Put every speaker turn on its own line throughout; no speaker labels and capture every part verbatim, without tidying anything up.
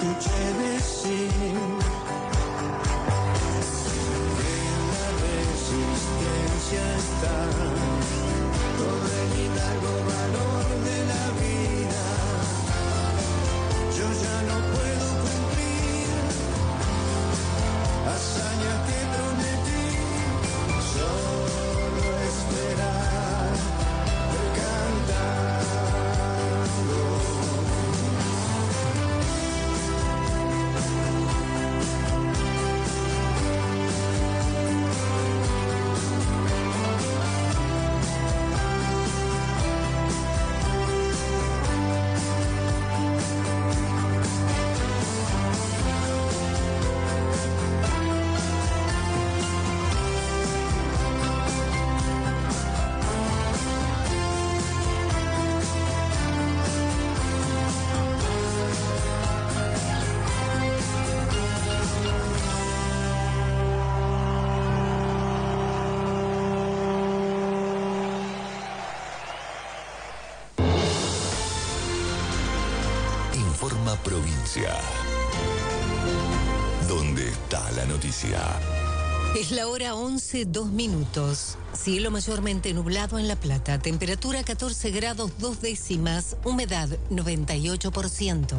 escuché decir que en la resistencia está todo el hidalgo valor de la vida. Yo ya no puedo cumplir hazañas que prometí, solo esperar, cantando.
Informa Provincia. ¿Dónde está la noticia?
Es la hora once, dos minutos. Cielo mayormente nublado en La Plata. Temperatura catorce grados, dos décimas. Humedad noventa y ocho por ciento.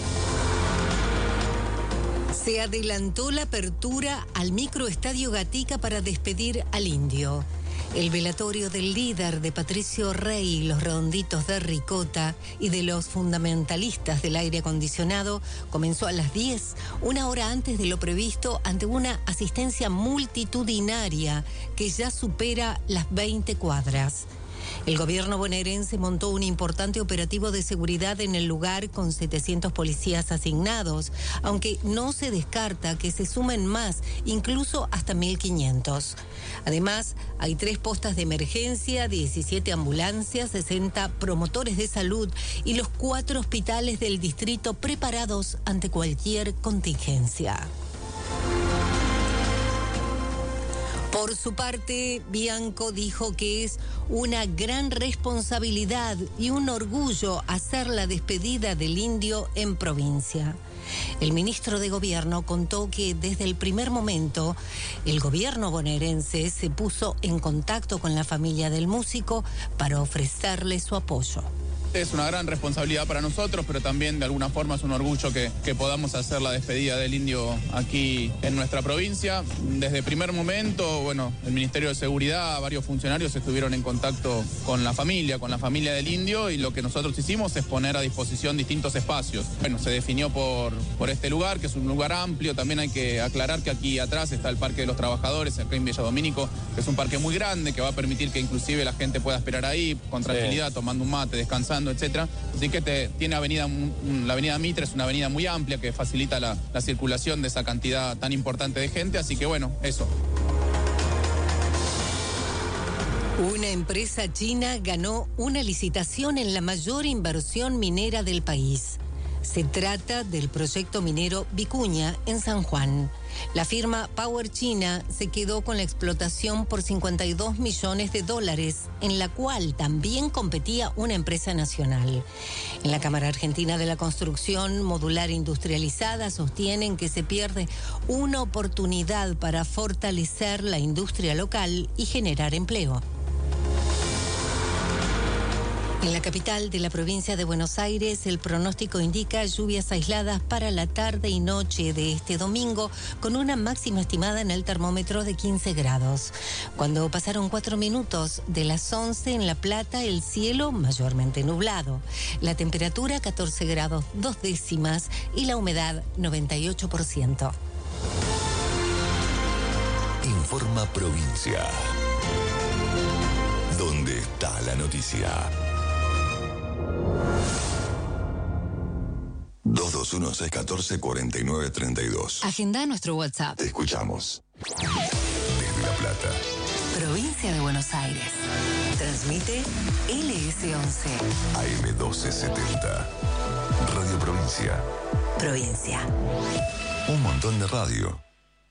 Se adelantó la apertura al microestadio Gatica para despedir al Indio. El velatorio del líder de Patricio Rey, los redonditos de Ricota y de los fundamentalistas del aire acondicionado comenzó a las diez, una hora antes de lo previsto, ante una asistencia multitudinaria que ya supera las veinte cuadras. El gobierno bonaerense montó un importante operativo de seguridad en el lugar con setecientos policías asignados, aunque no se descarta que se sumen más, incluso hasta mil quinientos. Además, hay tres postas de emergencia, diecisiete ambulancias, sesenta promotores de salud y los cuatro hospitales del distrito preparados ante cualquier contingencia. Por su parte, Bianco dijo que es una gran responsabilidad y un orgullo hacer la despedida del Indio en provincia. El ministro de Gobierno contó que desde el primer momento el gobierno bonaerense se puso en contacto con la familia del músico para ofrecerle su apoyo.
Es una gran responsabilidad para nosotros, pero también de alguna forma es un orgullo que, que podamos hacer la despedida del Indio aquí en nuestra provincia. Desde el primer momento, bueno, el Ministerio de Seguridad, varios funcionarios estuvieron en contacto con la familia, con la familia del Indio, y lo que nosotros hicimos es poner a disposición distintos espacios. Bueno, se definió por, por este lugar, que es un lugar amplio. También hay que aclarar que aquí atrás está el Parque de los Trabajadores, acá en Villa Domínico, que es un parque muy grande, que va a permitir que inclusive la gente pueda esperar ahí con tranquilidad, sí, tomando un mate, descansando, etcétera. Así que te, tiene avenida, la avenida Mitre es una avenida muy amplia que facilita la, la circulación de esa cantidad tan importante de gente, así que bueno, eso.
Una empresa china ganó una licitación en la mayor inversión minera del país. Se trata del proyecto minero Vicuña en San Juan. La firma Power China se quedó con la explotación por cincuenta y dos millones de dólares, en la cual también competía una empresa nacional. En la Cámara Argentina de la Construcción Modular Industrializada sostienen que se pierde una oportunidad para fortalecer la industria local y generar empleo. En la capital de la provincia de Buenos Aires, el pronóstico indica lluvias aisladas para la tarde y noche de este domingo, con una máxima estimada en el termómetro de quince grados. Cuando pasaron cuatro minutos de las once en La Plata, el cielo mayormente nublado. La temperatura catorce grados, dos décimas y la humedad noventa y ocho por ciento.
Informa Provincia. ¿Dónde está la noticia? dos dos uno, seis uno cuatro, cuatro nueve tres dos.
Agenda nuestro WhatsApp.
Te escuchamos. Desde La Plata.
Provincia de Buenos Aires. Transmite L S once.
A M doce setenta. Radio Provincia.
Provincia.
Un montón de radio.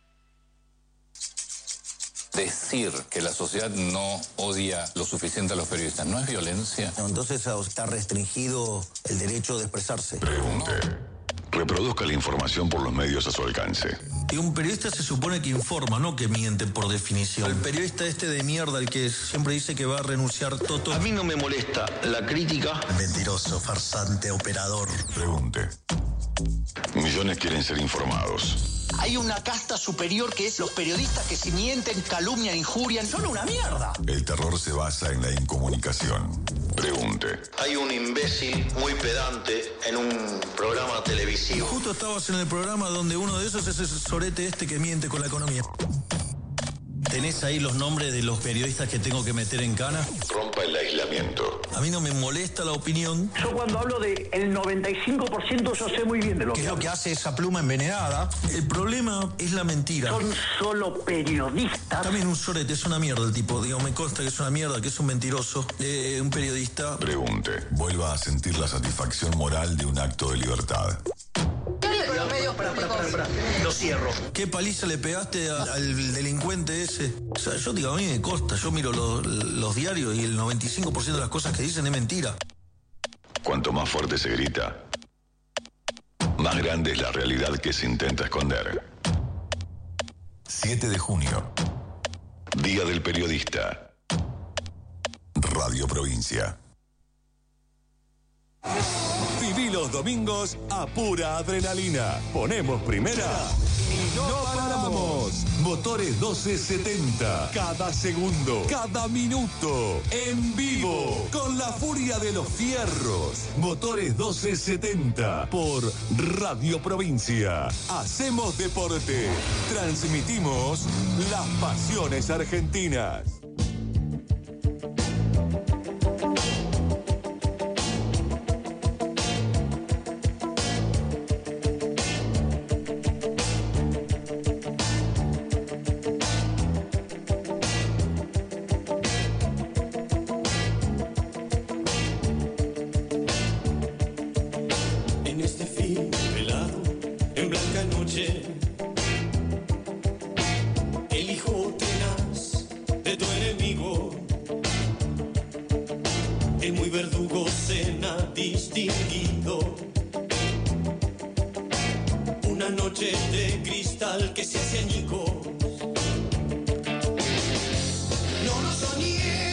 Decir que la sociedad no odia lo suficiente a los periodistas no es violencia.
Entonces está restringido el derecho de expresarse.
Pregunte. Reproduzca la información por los medios a su alcance.
Y un periodista se supone que informa, no que miente por definición. El periodista este de mierda, el que siempre dice que va a renunciar Toto.
A mí no me molesta la crítica.
Mentiroso, farsante, operador.
Pregunte. Millones quieren ser informados.
Hay una casta superior que es los periodistas que si mienten, calumnian, injurian. Son una mierda.
El terror se basa en la incomunicación. Pregunte.
Hay un imbécil muy pedante en un programa televisivo.
Justo estabas en el programa donde uno de esos es ese sorete este que miente con la economía. ¿Tenés ahí los nombres de los periodistas que tengo que meter en cana?
Rompa el aislamiento.
A mí no me molesta la opinión.
Yo cuando hablo de el noventa y cinco por ciento yo sé muy bien de lo
¿Qué
que
es lo
hablo.
que hace esa pluma envenenada? El problema es la mentira.
Son solo periodistas.
También un sorete, es una mierda el tipo. Digo, me consta que es una mierda, que es un mentiroso. Eh, un periodista.
Pregunte. Vuelva a sentir la satisfacción moral de un acto de libertad.
Los medios para, para, para, para. Lo cierro.
¿Qué paliza le pegaste a- al delincuente ese? O sea, yo digo, a mí me consta. Yo miro los, los diarios y el noventa y cinco por ciento de las cosas que dicen es mentira.
Cuanto más fuerte se grita, más grande es la realidad que se intenta esconder. siete de junio. Día del Periodista. Radio Provincia.
Viví los domingos a pura adrenalina. Ponemos primera y no paramos. Motores doce setenta. Cada segundo, cada minuto. En vivo. Con la furia de los fierros. Motores doce setenta. Por Radio Provincia. Hacemos deporte. Transmitimos las pasiones argentinas.
En este fin velado, en blanca noche, el hijo tenaz de tu enemigo, el muy verdugo cena distinguido. Una noche de cristal que se hace añicos. No lo soñé.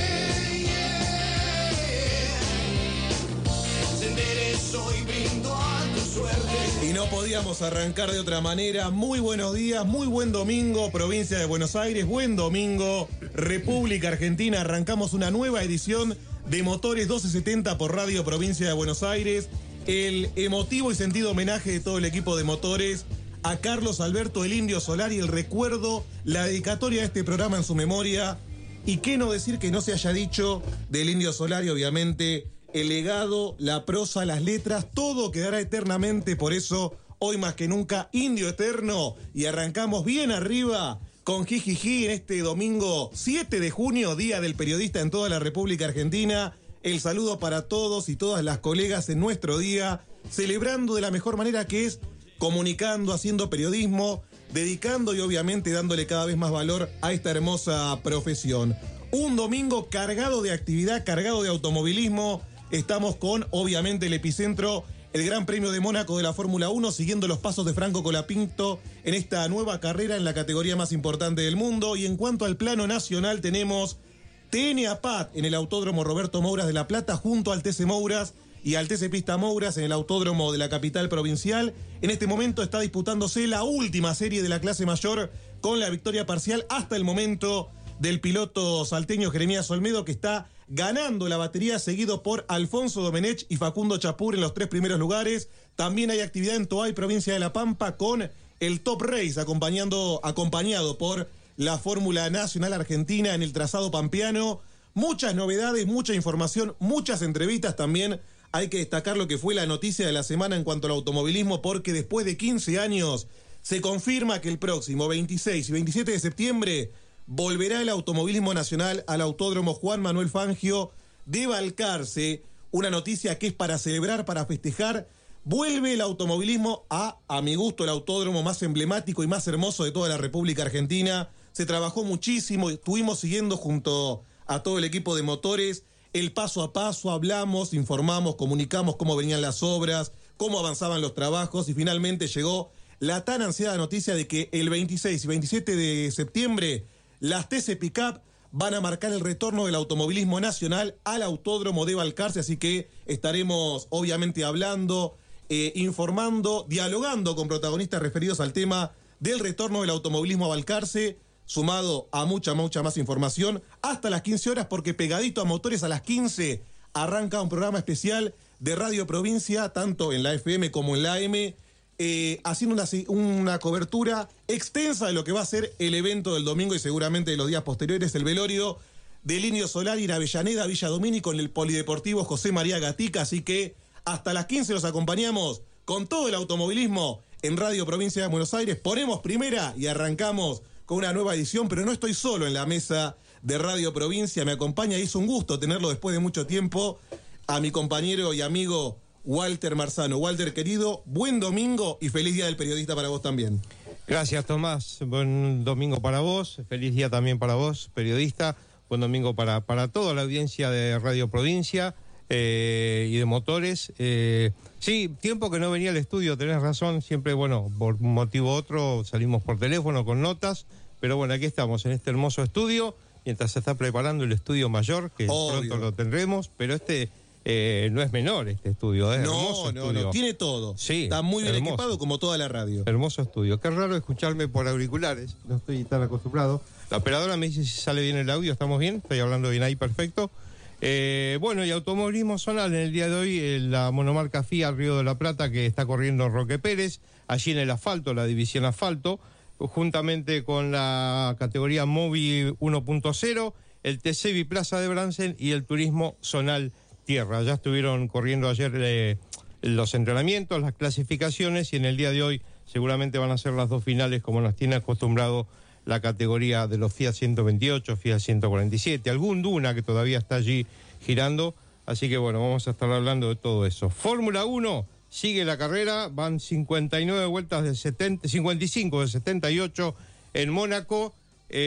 Se enderezó y brindo a tu suerte.
Y no podíamos arrancar de otra manera. Muy buenos días, muy buen domingo, provincia de Buenos Aires, buen domingo, República Argentina. Arrancamos una nueva edición de Motores doce setenta por Radio Provincia de Buenos Aires. El emotivo y sentido homenaje de todo el equipo de Motores a Carlos Alberto el Indio Solari, el recuerdo, la dedicatoria de este programa en su memoria. Y qué no decir que no se haya dicho del Indio Solari, obviamente, el legado, la prosa, las letras, todo quedará eternamente. Por eso, hoy más que nunca, Indio Eterno. Y arrancamos bien arriba con Jijiji en este domingo siete de junio, Día del Periodista en toda la República Argentina. El saludo para todos y todas las colegas en nuestro día, celebrando de la mejor manera, que es comunicando, haciendo periodismo, dedicando y obviamente dándole cada vez más valor a esta hermosa profesión. Un domingo cargado de actividad, cargado de automovilismo. Estamos con, obviamente, el epicentro, el Gran Premio de Mónaco de la Fórmula uno, siguiendo los pasos de Franco Colapinto en esta nueva carrera en la categoría más importante del mundo. Y en cuanto al plano nacional, tenemos T N APAT en el Autódromo Roberto Mouras de La Plata, junto al T C Mouras y al T C Pista Mouras en el Autódromo de la capital provincial. En este momento está disputándose la última serie de la clase mayor, con la victoria parcial hasta el momento del piloto salteño Jeremías Olmedo, que está ganando la batería, seguido por Alfonso Domenech y Facundo Chapur en los tres primeros lugares. También hay actividad en Toay, provincia de La Pampa, con el Top Race acompañando, acompañado por la Fórmula Nacional Argentina en el trazado pampeano. Muchas novedades, mucha información, muchas entrevistas también. Hay que destacar lo que fue la noticia de la semana en cuanto al automovilismo, porque después de quince años se confirma que el próximo veintiséis y veintisiete de septiembre volverá el automovilismo nacional al Autódromo Juan Manuel Fangio de Balcarce. Una noticia que es para celebrar, para festejar. Vuelve el automovilismo a, a mi gusto, el autódromo más emblemático y más hermoso de toda la República Argentina. Se trabajó muchísimo, estuvimos siguiendo junto a todo el equipo de Motores el paso a paso, hablamos, informamos, comunicamos cómo venían las obras, cómo avanzaban los trabajos y finalmente llegó la tan ansiada noticia de que el veintiséis y veintisiete de septiembre las T C Pickup van a marcar el retorno del automovilismo nacional al Autódromo de Balcarce, así que estaremos obviamente hablando, eh, informando, dialogando con protagonistas referidos al tema del retorno del automovilismo a Balcarce, sumado a mucha, mucha más información, hasta las quince horas, porque pegadito a Motores a las quince arranca un programa especial de Radio Provincia, tanto en la F M como en la A M, eh, haciendo una, una cobertura extensa de lo que va a ser el evento del domingo y seguramente de los días posteriores, el velorio del Indio Solari en Avellaneda, Villa Domínico, en el Polideportivo José María Gatica, así que hasta las quince los acompañamos con todo el automovilismo en Radio Provincia de Buenos Aires. Ponemos primera y arrancamos con una nueva edición, pero no estoy solo en la mesa de Radio Provincia, me acompaña y es un gusto tenerlo después de mucho tiempo a mi compañero y amigo Walter Marzano. Walter, querido, buen domingo y feliz Día del Periodista para vos también.
Gracias, Tomás. Buen domingo para vos, feliz día también para vos, periodista. Buen domingo para, para toda la audiencia de Radio Provincia eh, y de Motores. Eh, sí, tiempo que no venía al estudio, tenés razón, siempre, bueno, por un motivo u otro salimos por teléfono con notas, pero bueno, aquí estamos en este hermoso estudio, mientras se está preparando el estudio mayor, que Obvio. pronto lo tendremos, pero este... Eh, no es menor este estudio, es
no,
hermoso
no,
estudio.
No, tiene todo.
Sí,
está muy bien
hermoso.
equipado como toda la radio.
Hermoso estudio. Qué raro escucharme por auriculares, no estoy tan acostumbrado. La operadora me dice si sale bien el audio, estamos bien, estoy hablando bien ahí, perfecto. Eh, bueno, y automovilismo zonal en el día de hoy, eh, la monomarca F I A Río de la Plata, que está corriendo Roque Pérez, allí en el asfalto, la división asfalto, juntamente con la categoría Movi uno punto cero, el T C Biplaza de Bransen y el turismo zonal Tierra. Ya estuvieron corriendo ayer eh, los entrenamientos, las clasificaciones y en el día de hoy seguramente van a ser las dos finales como nos tiene acostumbrado la categoría de los Fiat ciento veintiocho, Fiat ciento cuarenta y siete, algún Duna que todavía está allí girando, así que bueno, vamos a estar hablando de todo eso. Fórmula uno, sigue la carrera, van cincuenta y nueve vueltas de setenta, cincuenta y cinco de setenta y ocho en Mónaco,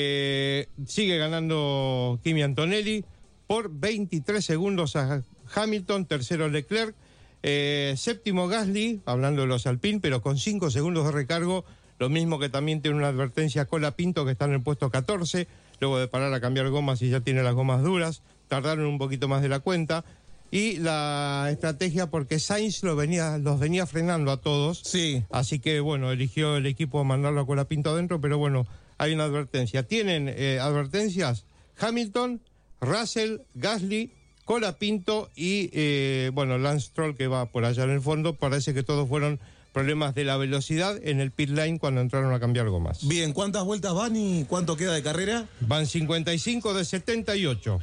eh, sigue ganando Kimi Antonelli por veintitrés segundos a Hamilton, tercero Leclerc, eh, séptimo Gasly, hablando de los Alpine, pero con cinco segundos de recargo, lo mismo que también tiene una advertencia Colapinto, que está en el puesto catorce, luego de parar a cambiar gomas y ya tiene las gomas duras, tardaron un poquito más de la cuenta, y la estrategia porque Sainz lo venía, los venía frenando a todos,
sí.
Así que bueno, eligió el equipo mandarlo a Colapinto adentro, pero bueno, hay una advertencia. ¿Tienen eh, advertencias? Hamilton, Russell, Gasly, Colapinto y, eh, bueno, Lance Stroll, que va por allá en el fondo. Parece que todos fueron problemas de la velocidad en el pit lane cuando entraron a cambiar gomas.
Bien, ¿cuántas vueltas van y cuánto queda de carrera?
Van cincuenta y cinco de setenta y ocho.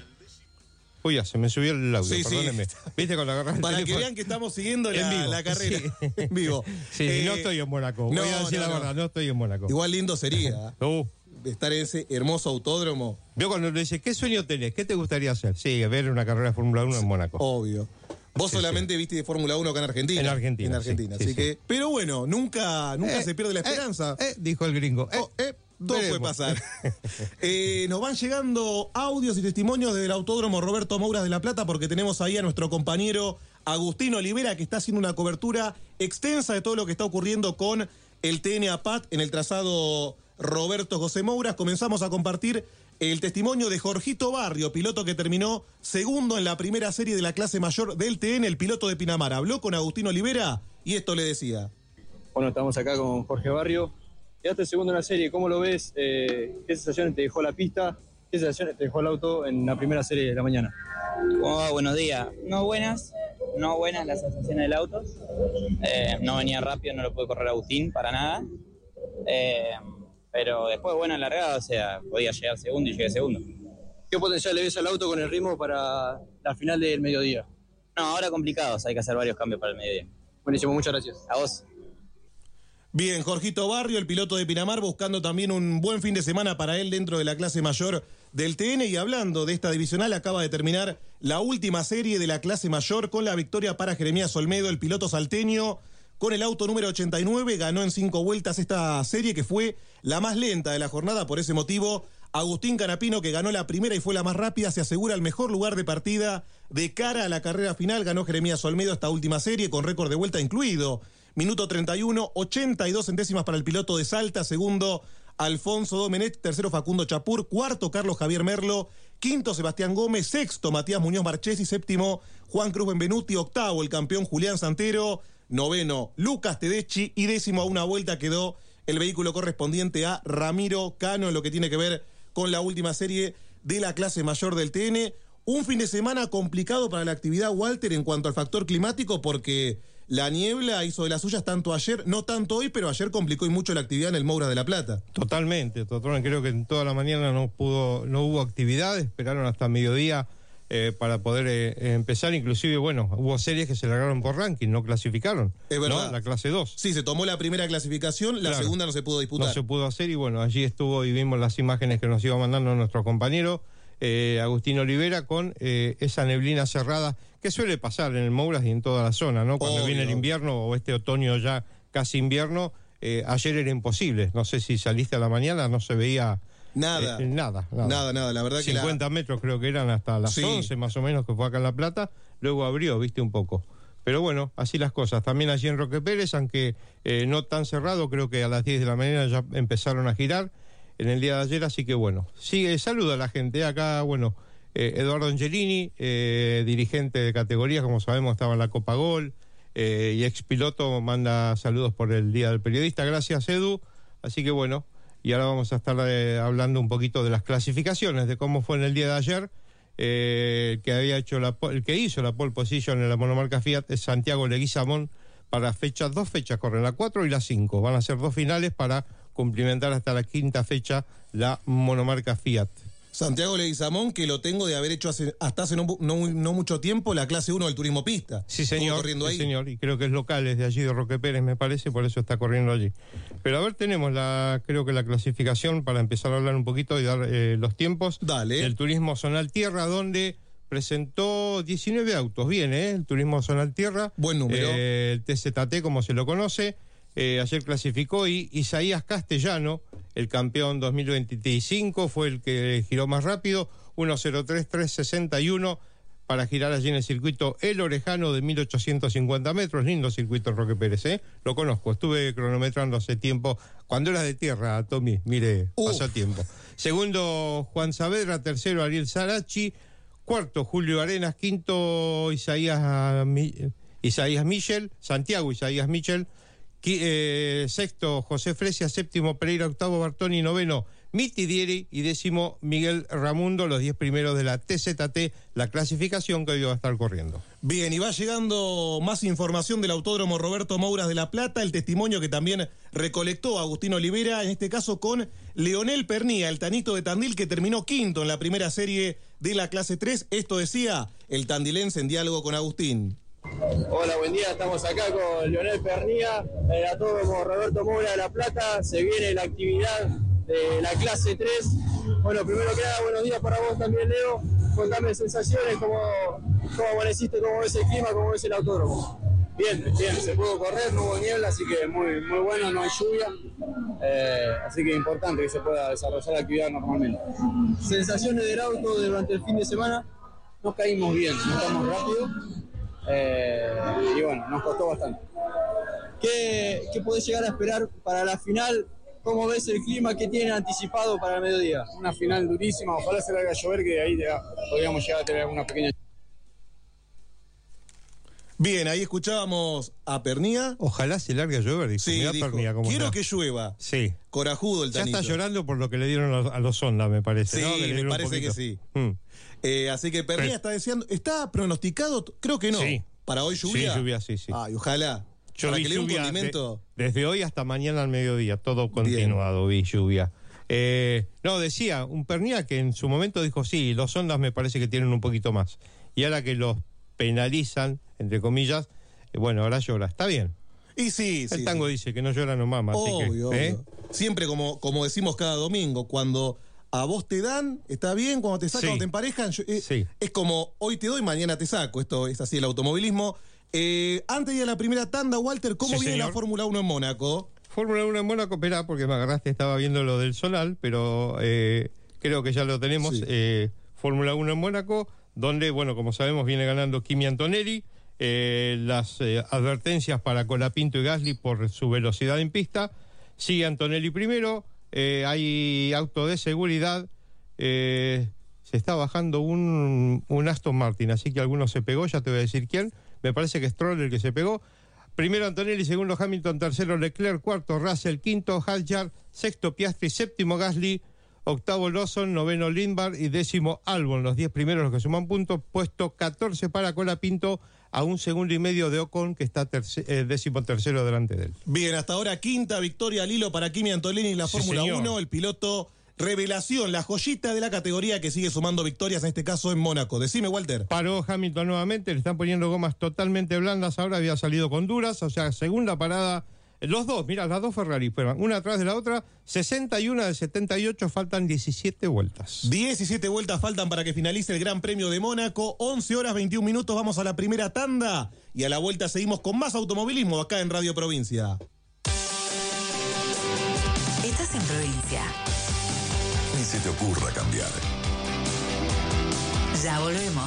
Uy, ya, se me subió el audio,
sí,
perdóneme.
Sí.
¿Viste con la garra del
Para
teléfono?
que vean que estamos siguiendo la,
vivo,
la carrera
sí.
en vivo.
Sí, eh, no estoy en Mónaco, voy
no,
a decir
no,
la
no.
verdad, no estoy en Mónaco.
Igual lindo sería.
Uh.
Estar en ese hermoso autódromo.
Vio cuando le dice, ¿qué sueño tenés? ¿Qué te gustaría hacer? Sí, ver una carrera de Fórmula uno en Mónaco.
Obvio. Vos sí, solamente sí. viste de Fórmula uno acá en Argentina.
En Argentina.
En Argentina, sí, así sí, que. Sí. Pero bueno, nunca, nunca eh, se pierde la esperanza.
Eh, eh, dijo el gringo. Eh,
oh, eh, todo
veremos.
puede pasar. eh, nos van llegando audios y testimonios del Autódromo Roberto Mouras de La Plata, porque tenemos ahí a nuestro compañero Agustín Olivera, que está haciendo una cobertura extensa de todo lo que está ocurriendo con el T N A P A T en el trazado Roberto José Mouras. Comenzamos a compartir el testimonio de Jorgito Barrio, piloto que terminó segundo en la primera serie de la clase mayor del T N, el piloto de Pinamar. Habló con Agustín Olivera y esto le decía.
Bueno, estamos acá con Jorge Barrio. Quedaste segundo en la serie, ¿cómo lo ves? Eh, ¿Qué sensaciones te dejó la pista? ¿Qué sensaciones te dejó el auto en la primera serie de la mañana?
Oh, buenos días. No buenas, no buenas las sensaciones del auto. Eh, no venía rápido, no lo pude correr a Agustín para nada. Eh, pero después, bueno, en la largada, o sea, podía llegar segundo y llegué segundo.
¿Qué potencial le ves al auto con el ritmo para la final del mediodía?
No, ahora complicados, hay que hacer varios cambios para el mediodía.
Buenísimo, muchas gracias.
A vos.
Bien, Jorgito Barrio, el piloto de Pinamar, buscando también un buen fin de semana para él dentro de la clase mayor del T N. Y hablando de esta divisional, acaba de terminar la última serie de la clase mayor con la victoria para Jeremías Olmedo, el piloto salteño. Con el auto número ochenta y nueve, ganó en cinco vueltas esta serie, que fue la más lenta de la jornada. Por ese motivo, Agustín Canapino, que ganó la primera y fue la más rápida, se asegura el mejor lugar de partida de cara a la carrera final. Ganó Jeremías Olmedo esta última serie con récord de vuelta incluido. Minuto treinta y uno, ochenta y dos centésimas para el piloto de Salta. Segundo, Alfonso Domenech. Tercero, Facundo Chapur. Cuarto, Carlos Javier Merlo. Quinto, Sebastián Gómez. Sexto, Matías Muñoz Marchesi. Séptimo, Juan Cruz Benvenuti. Octavo, el campeón Julián Santero. Noveno, Lucas Tedeschi. Y décimo, a una vuelta quedó el vehículo correspondiente a Ramiro Cano en lo que tiene que ver con la última serie de la clase mayor del T N. Un fin de semana complicado para la actividad, Walter, en cuanto al factor climático, porque la niebla hizo de las suyas tanto ayer, no tanto hoy, pero ayer complicó y mucho la actividad en el Mouras de La Plata.
Totalmente, totalmente. Creo que en toda la mañana no pudo, no hubo actividad, esperaron hasta mediodía eh, para poder eh, empezar. Inclusive, bueno, hubo series que se largaron por ranking, no clasificaron.
Es verdad.
¿No? La clase dos.
Sí, se tomó la primera clasificación, la
Claro.
segunda no se pudo disputar.
No se pudo hacer y bueno, allí estuvo y vimos las imágenes que nos iba mandando nuestro compañero eh, Agustín Olivera con eh, esa neblina cerrada que suele pasar en el Mouras y en toda la zona, ¿no? Cuando
Obvio.
viene el invierno o este otoño ya casi invierno, eh, ayer era imposible. No sé si saliste a la mañana, no se veía
Nada.
eh, nada, nada.
Nada, nada, la verdad que la-
cincuenta metros creo que eran hasta las
Sí.
once más o menos que fue acá en La Plata, luego abrió, viste un poco. Pero bueno, así las cosas. También allí en Roque Pérez, aunque eh, no tan cerrado, creo que a las diez de la mañana ya empezaron a girar en el día de ayer, así que bueno. Sigue, saluda a la gente. Acá, bueno, eh, Eduardo Angelini, eh, dirigente de categoría, como sabemos, estaba en la Copa Gol, eh, y ex piloto, manda saludos por el Día del Periodista. Gracias, Edu. Así que bueno, y ahora vamos a estar eh, hablando un poquito de las clasificaciones, de cómo fue en el día de ayer. Eh, el que había hecho la, po- el que hizo la pole position en la monomarca Fiat es Santiago Leguizamón para fechas, dos fechas corren, la cuatro y la cinco. Van a ser dos finales para cumplimentar hasta la quinta fecha la monomarca Fiat.
Santiago Leguizamón, que lo tengo de haber hecho hace, hasta hace no, no, no mucho tiempo la clase uno del turismo pista.
Sí,
Estuvo
señor,
corriendo
sí,
ahí.
señor, y creo que es local, es de allí de Roque Pérez, me parece, por eso está corriendo allí. Pero a ver, tenemos la, creo que la clasificación para empezar a hablar un poquito y dar eh, los tiempos.
Dale.
El Turismo Zonal Tierra, donde presentó diecinueve autos, bien, ¿eh? El Turismo Zonal Tierra.
Buen número.
Eh, el T Z T, como se lo conoce. Eh, ayer clasificó y Isaías Castellano, el campeón dos mil veinticinco, fue el que giró más rápido, uno cero tres tres sesenta y uno, para girar allí en el circuito El Orejano de mil ochocientos cincuenta metros, lindo circuito Roque Pérez, ¿eh? Lo conozco, estuve cronometrando hace tiempo, cuando era de tierra, Tommy, mire,
Uf.
pasó tiempo. Segundo, Juan Saavedra, tercero, Ariel Sarachi, cuarto, Julio Arenas, quinto, Isaías, Mi- Isaías Michel, Santiago Isaías Michel, Qui- eh, sexto, José Fresia, séptimo, Pereira, octavo, Bartoni, noveno, Miti Dieri y décimo, Miguel Ramundo, los diez primeros de la T Z T, la clasificación que hoy va a estar corriendo.
Bien, y va llegando más información del Autódromo Roberto Mouras de La Plata, el testimonio que también recolectó Agustín Olivera, en este caso con Leonel Pernía, el tanito de Tandil, que terminó quinto en la primera serie de la clase tres. Esto decía el tandilense en diálogo con Agustín.
Hola, buen día, estamos acá con Leonel Pernía, el autódromo Roberto Moura de La Plata. Se viene la actividad de la clase tres. Bueno, primero que nada, buenos días para vos también, Leo. Contame sensaciones, cómo, cómo amaneciste, cómo ves el clima, cómo ves el autódromo.
Bien, bien, se pudo correr, no hubo niebla, así que muy, muy bueno, no hay lluvia. Eh, así que es importante que se pueda desarrollar la actividad normalmente.
Sensaciones del auto durante el fin de semana.
Nos caímos bien, no estamos rápido. Eh, y bueno, nos costó bastante.
¿Qué, ¿Qué podés llegar a esperar para la final? ¿Cómo ves el clima que tienen anticipado para el mediodía?
Una final durísima, ojalá se largue a llover, que ahí ya podríamos llegar a tener alguna pequeña...
Bien, ahí escuchábamos a Pernía.
Ojalá se largue a llover, dijo.
Sí,
Mirá
dijo,
Pernía cómo
quiero
está.
que llueva.
Sí.
Corajudo el
Ya
tanito.
está llorando por lo que le dieron a los, a los Honda, me parece.
Sí,
¿no? Que le
me
dieron un
parece que
poquito.
sí.
Mm.
Eh, así que Pernía
Pero-
está deseando. ¿Está pronosticado? Creo que no.
Sí.
¿Para hoy lluvia?
Sí, lluvia, sí, sí.
Ay, ojalá.
Yo
Para
vi
que le dé un
lluvia
condimento.
de- desde hoy hasta mañana al mediodía, todo continuado, vi lluvia. Eh, no, decía, un Pernía que en su momento dijo, sí, los Hondas me parece que tienen un poquito más. Y ahora que los penalizan, entre comillas, eh, bueno, ahora llora. Está bien.
Y sí, sí.
El tango
sí.
dice que no llora no mama, así
Obvio,
que... ¿eh?
obvio. Siempre como, como decimos cada domingo, cuando a vos te dan, está bien, cuando te sacan,
Sí.
cuando te emparejan, yo- eh,
Sí.
es como hoy te doy, mañana te saco. Esto es así el automovilismo. Eh, antes de ir a la primera tanda, Walter, ¿cómo
Sí,
viene
señor.
la Fórmula uno en Mónaco?
Fórmula uno en Mónaco, esperá, porque me agarraste, estaba viendo lo del Zonal, pero eh, creo que ya lo tenemos,
Sí.
eh, Fórmula uno en Mónaco, donde, bueno, como sabemos, viene ganando Kimi Antonelli. Eh, las eh, advertencias para Colapinto y Gasly por su velocidad en pista. Sigue Antonelli primero, eh, hay auto de seguridad, eh, se está bajando un, un Aston Martin, así que alguno se pegó, ya te voy a decir quién, me parece que es Stroll el que se pegó. Primero Antonelli, segundo Hamilton, tercero Leclerc, cuarto Russell, quinto Hadjar, sexto Piastri, séptimo Gasly, octavo Lawson, noveno Lindbergh y décimo Albon, los diez primeros los que suman puntos. Puesto catorce para Colapinto, a un segundo y medio de Ocon, que está terce, eh, décimo tercero delante de él.
Bien, hasta ahora quinta victoria al hilo para Kimi Antonelli en la
Sí,
Fórmula
señor.
uno, el piloto revelación, la joyita de la categoría que sigue sumando victorias, en este caso en Mónaco. Decime, Walter.
Paró Hamilton nuevamente, le están poniendo gomas totalmente blandas, ahora había salido con duras, o sea, segunda parada, los dos, mira, las dos Ferrari fueron una atrás de la otra, sesenta y uno de setenta y ocho, faltan diecisiete vueltas.
diecisiete vueltas faltan para que finalice el Gran Premio de Mónaco, once horas veintiún minutos, vamos a la primera tanda y a la vuelta seguimos con más automovilismo acá en Radio Provincia.
Estás en Provincia.
Ni se te ocurra cambiar.
Ya volvemos.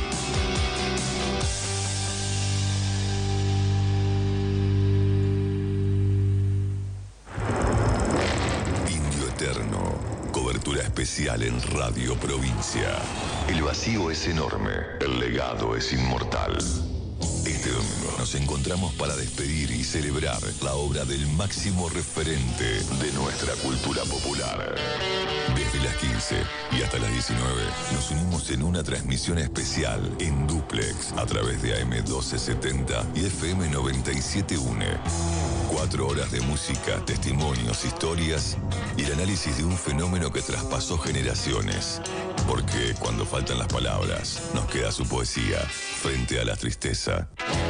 Indio Eterno. Cobertura especial en Radio Provincia.
El vacío es enorme, el legado es inmortal.
Este domingo nos encontramos para despedir y celebrar la obra del máximo referente
De nuestra cultura popular.
Desde las quince y hasta las diecinueve nos unimos en una transmisión especial en dúplex a través de A M doce setenta y F M noventa y siete punto uno. Cuatro horas de música, testimonios, historias y el análisis de un fenómeno que traspasó generaciones. Porque cuando faltan las palabras, nos queda su poesía frente a la tristeza.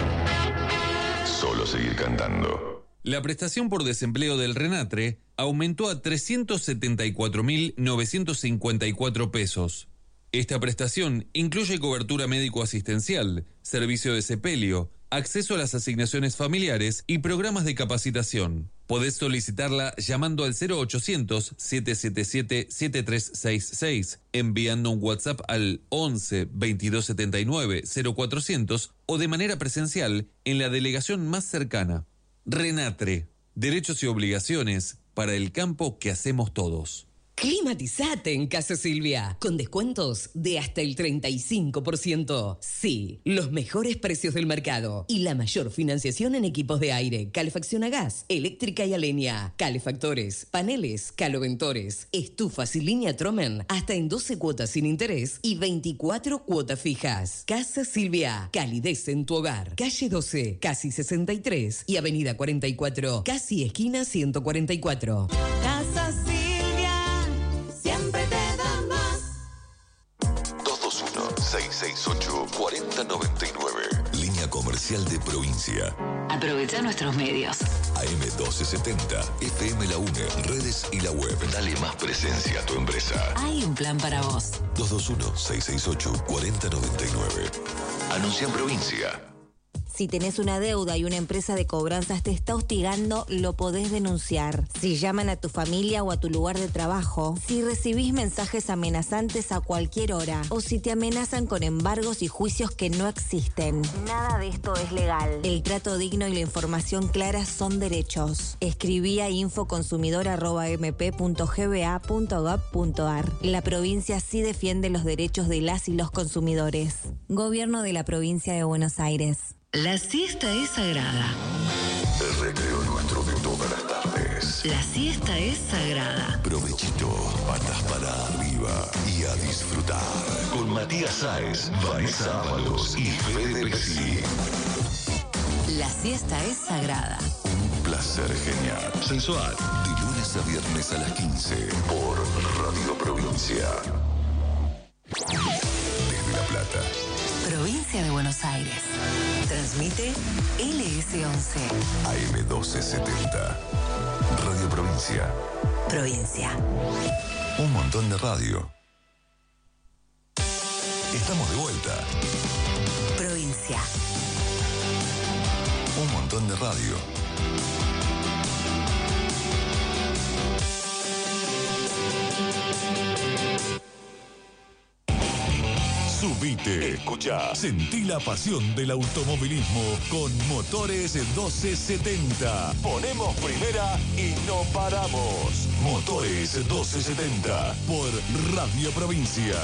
Solo seguir cantando.
La prestación por desempleo del Renatre aumentó a trescientos setenta y cuatro mil novecientos cincuenta y cuatro pesos. Esta prestación incluye cobertura médico-asistencial, servicio de sepelio, acceso a las asignaciones familiares y programas de capacitación. Podés solicitarla llamando al cero ochocientos, siete siete siete, siete tres seis seis, enviando un WhatsApp al once, veintidós setenta y nueve, cero cuatrocientos o de manera presencial en la delegación más cercana. Renatre, derechos y obligaciones para el campo que hacemos todos.
Climatizate en Casa Silvia, con descuentos de hasta el treinta y cinco por ciento. Sí, los mejores precios del mercado y la mayor financiación en equipos de aire, calefacción a gas, eléctrica y a leña, calefactores, paneles, caloventores, estufas y línea Tromen, hasta en doce cuotas sin interés y veinticuatro cuotas fijas. Casa Silvia, calidez en tu hogar. Calle doce, casi sesenta y tres y Avenida cuarenta y cuatro, casi esquina ciento cuarenta y cuatro.
Casa Silvia. Siempre te da más.
dos dos uno, seis seis ocho, cuatro cero nueve nueve. Línea comercial de Provincia.
Aprovecha nuestros medios.
A M doce setenta, F M La UNE, redes y la web.
Dale más presencia a tu empresa.
Hay un plan para vos.
dos dos uno, seis seis ocho, cuatro cero nueve nueve.
Anuncia en Provincia.
Si tenés una deuda y una empresa de cobranzas te está hostigando, lo podés denunciar. Si llaman a tu familia o a tu lugar de trabajo, si recibís mensajes amenazantes a cualquier hora, o si te amenazan con embargos y juicios que no existen. Nada de esto es legal. El trato digno y la información clara son derechos. Escribí a infoconsumidor arroba m p punto g b a punto gov punto a r. La provincia sí defiende los derechos de las y los consumidores. Gobierno de la Provincia de Buenos Aires.
La siesta es sagrada.
El recreo nuestro de todas las tardes.
La siesta es sagrada.
Provechito, patas para arriba y a disfrutar.
Con Matías Sáez, Vanessa Ábalos y Fede Pesci.
La siesta es sagrada.
Un placer genial. Sensual. De lunes a viernes a las quince.
Por Radio Provincia.
Desde La Plata.
Provincia de Buenos Aires. Transmite L S once.
A M doce setenta. Radio Provincia.
Provincia.
Un montón de radio. Estamos de vuelta.
Provincia.
Un montón de radio. Subite, escucha, sentí la pasión del automovilismo con Motores doce setenta. Ponemos primera y no paramos. Motores doce setenta por Radio Provincia.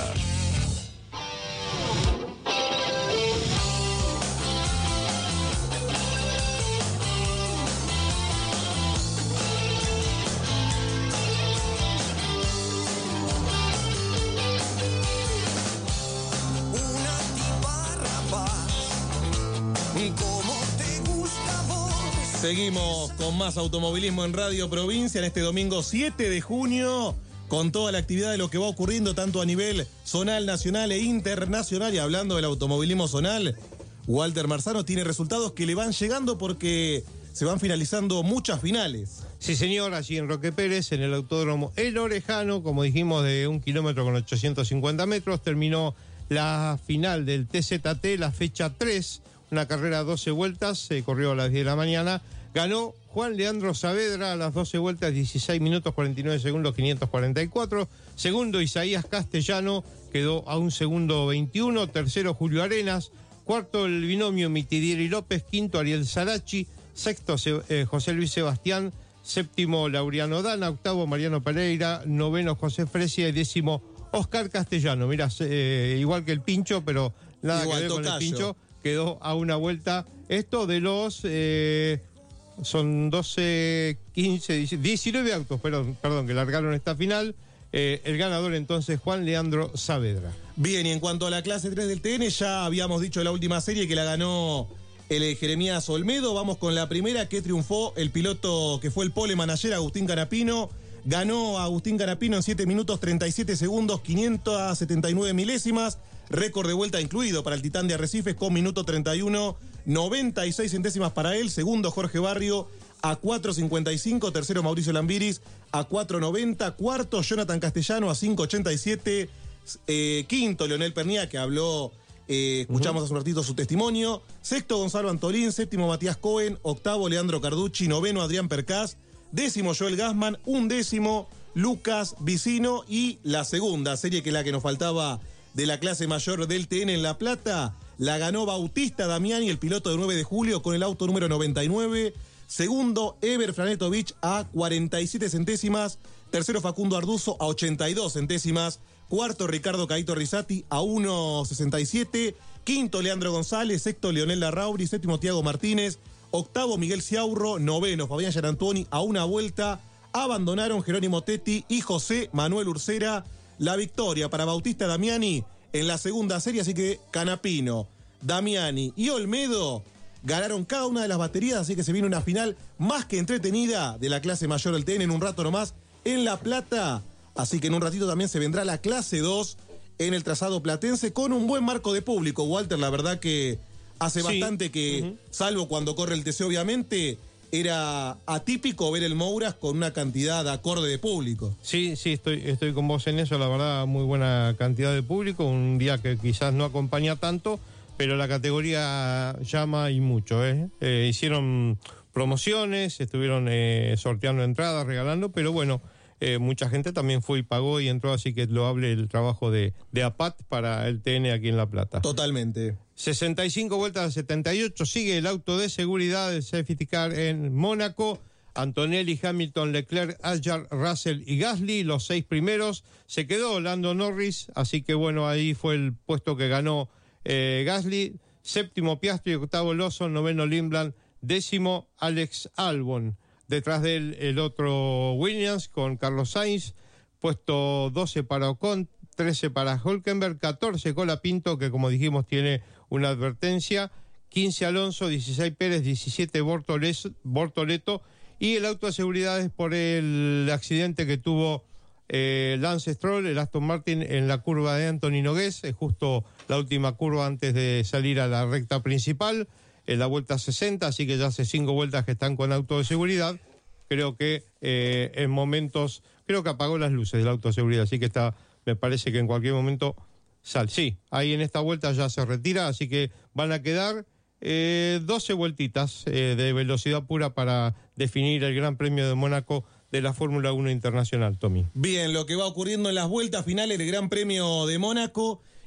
Seguimos con más automovilismo en Radio Provincia en este domingo siete de junio, con toda la actividad de lo que va ocurriendo tanto a nivel zonal, nacional e internacional. Y hablando del automovilismo zonal, Walter Marzano tiene resultados que le van llegando porque se van finalizando muchas finales.
Sí, señor, allí en Roque Pérez, en el autódromo El Orejano, como dijimos, de un kilómetro con ochocientos cincuenta metros, terminó la final del T Z T, la fecha tres. Una carrera a doce vueltas, se corrió a las diez de la mañana. Ganó Juan Leandro Saavedra a las doce vueltas, dieciséis minutos cuarenta y nueve segundos, quinientos cuarenta y cuatro. Segundo, Isaías Castellano, quedó a un segundo veintiuno. Tercero, Julio Arenas. Cuarto, el binomio Mitidieri López. Quinto, Ariel Sarachi. Sexto, eh, José Luis Sebastián. Séptimo, Laureano Dana. Octavo, Mariano Pereira. Noveno, José Fresia. Y décimo, Oscar Castellano. Mirá, eh, igual que el Pincho, pero nada igual, que ver con el Pincho. Quedó a una vuelta. Esto de los... Eh, son doce, quince, diecinueve autos, perdón, perdón, que largaron esta final. Eh, el ganador entonces, Juan Leandro Saavedra.
Bien, y en cuanto a la clase tres del T N, ya habíamos dicho en la última serie que la ganó el Jeremías Olmedo. Vamos con la primera que triunfó el piloto que fue el pole manager, Agustín Canapino. Ganó a Agustín Canapino en siete minutos treinta y siete segundos, quinientas setenta y nueve milésimas. Récord de vuelta incluido para el Titán de Arrecifes con minuto treinta y uno, noventa y seis centésimas para él. Segundo, Jorge Barrio a cuatro cincuenta y cinco. Tercero, Mauricio Lambiris a cuatro noventa. Cuarto, Jonathan Castellano a cinco ochenta y siete. Eh, quinto, Leonel Pernía, que habló, eh, escuchamos uh-huh. hace un ratito su testimonio. Sexto, Gonzalo Antolín. Séptimo, Matías Cohen. Octavo, Leandro Carducci. Noveno, Adrián Percás. Décimo, Joel Gassman. Undécimo, Lucas Vicino. Y la segunda serie, que es la que nos faltaba de la clase mayor del T N en La Plata, la ganó Bautista Damiani, el piloto de nueve de julio, con el auto número noventa y nueve. Segundo, Ever Franetovich a cuarenta y siete centésimas. Tercero, Facundo Arduzo a ochenta y dos centésimas. Cuarto, Ricardo Caito Risati a uno sesenta y siete. Quinto, Leandro González. Sexto, Leonel Larrauri. Séptimo, Tiago Martínez. Octavo, Miguel Ciaurro. Noveno, Fabián Gianantoni a una vuelta. Abandonaron Jerónimo Tetti y José Manuel Ursera. La victoria para Bautista Damiani en la segunda serie, así que Canapino, Damiani y Olmedo ganaron cada una de las baterías, así que se viene una final más que entretenida de la clase mayor del T N en un rato nomás en La Plata. Así que en un ratito también se vendrá la clase dos en el trazado platense con un buen marco de público. Walter, la verdad que hace sí. bastante que, uh-huh. salvo cuando corre el T C obviamente, era atípico ver el Mouras con una cantidad acorde de público.
Sí, sí, estoy, estoy con vos en eso, la verdad, muy buena cantidad de público, un día que quizás no acompaña tanto, pero la categoría llama y mucho, ¿eh? Eh, hicieron promociones, estuvieron eh, sorteando entradas, regalando, pero bueno, eh, mucha gente también fue y pagó y entró, así que loable el trabajo de, de A P A T para el T N aquí en La Plata.
Totalmente.
sesenta y cinco vueltas a setenta y ocho, sigue el auto de seguridad del Safety Car en Mónaco. Antonelli, Hamilton, Leclerc, Adjar, Russell y Gasly, los seis primeros. Se quedó Lando Norris, así que bueno, ahí fue el puesto que ganó eh, Gasly. Séptimo Piastri, octavo Lawson, noveno Lindblad, décimo Alex Albon. Detrás de él el otro Williams con Carlos Sainz, puesto doce para Ocon, trece para Hülkenberg, catorce Colapinto, que como dijimos tiene una advertencia, quince Alonso, dieciséis Pérez, diecisiete Bortoles, Bortoleto, y el auto de seguridad es por el accidente que tuvo eh, Lance Stroll, el Aston Martin, en la curva de Anthony Nogués, es justo la última curva antes de salir a la recta principal, en la vuelta sesenta, así que ya hace cinco vueltas que están con auto de seguridad. Creo que eh, en momentos, creo que apagó las luces del auto de seguridad, así que está, me parece que en cualquier momento sale. Sí, ahí en esta vuelta ya se retira, así que van a quedar eh, doce vueltitas eh, de velocidad pura para definir el Gran Premio de Mónaco de la Fórmula uno Internacional, Tommy.
Bien, lo que va ocurriendo en las vueltas finales del Gran Premio de Mónaco.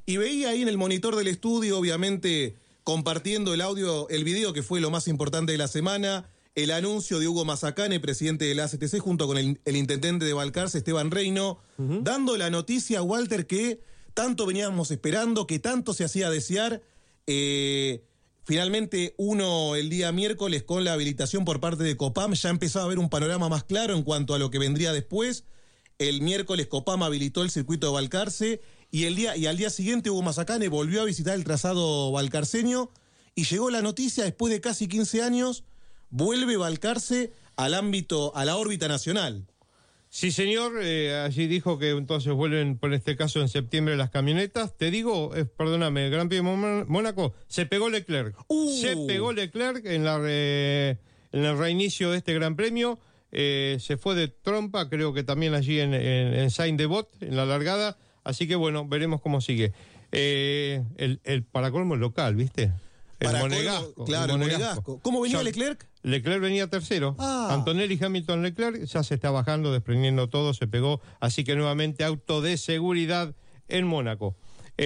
y veía ahí en el monitor del estudio, obviamente compartiendo el audio, el video que fue lo más importante de la semana, el anuncio de Hugo Mazacane, presidente de la A C T C, junto con el, el intendente de Balcarce, Esteban Reino, uh-huh. dando la noticia, Walter, que tanto veníamos esperando, que tanto se hacía desear. Eh, finalmente, uno el día miércoles con la habilitación por parte de Copam, ya empezó a haber un panorama más claro en cuanto a lo que vendría después. El miércoles Copam habilitó el circuito de Balcarce y, el día, y al día siguiente Hugo Mazacane volvió a visitar el trazado balcarceño y llegó la noticia, después de casi quince años, vuelve Balcarce al ámbito, a la órbita nacional.
Sí, señor, eh, allí dijo que entonces vuelven, por este caso, en septiembre las camionetas. Te digo, eh, perdóname, el Gran Premio de Mónaco, se pegó Leclerc. Uh. Se pegó Leclerc en, la re, en el reinicio de este Gran Premio. Eh, se fue de trompa, creo que también allí en, en, en Saint-Devote, en la largada. Así que, bueno, veremos cómo sigue. Eh, el, el para colmo local, ¿viste? El
Para
Monegasco.
Colmo, claro, el Monegasco. ¿Cómo venía ya, Leclerc?
Leclerc venía tercero. Ah. Antonelli, Hamilton, Leclerc, ya se está bajando, desprendiendo todo, se pegó. Así que nuevamente auto de seguridad en Mónaco.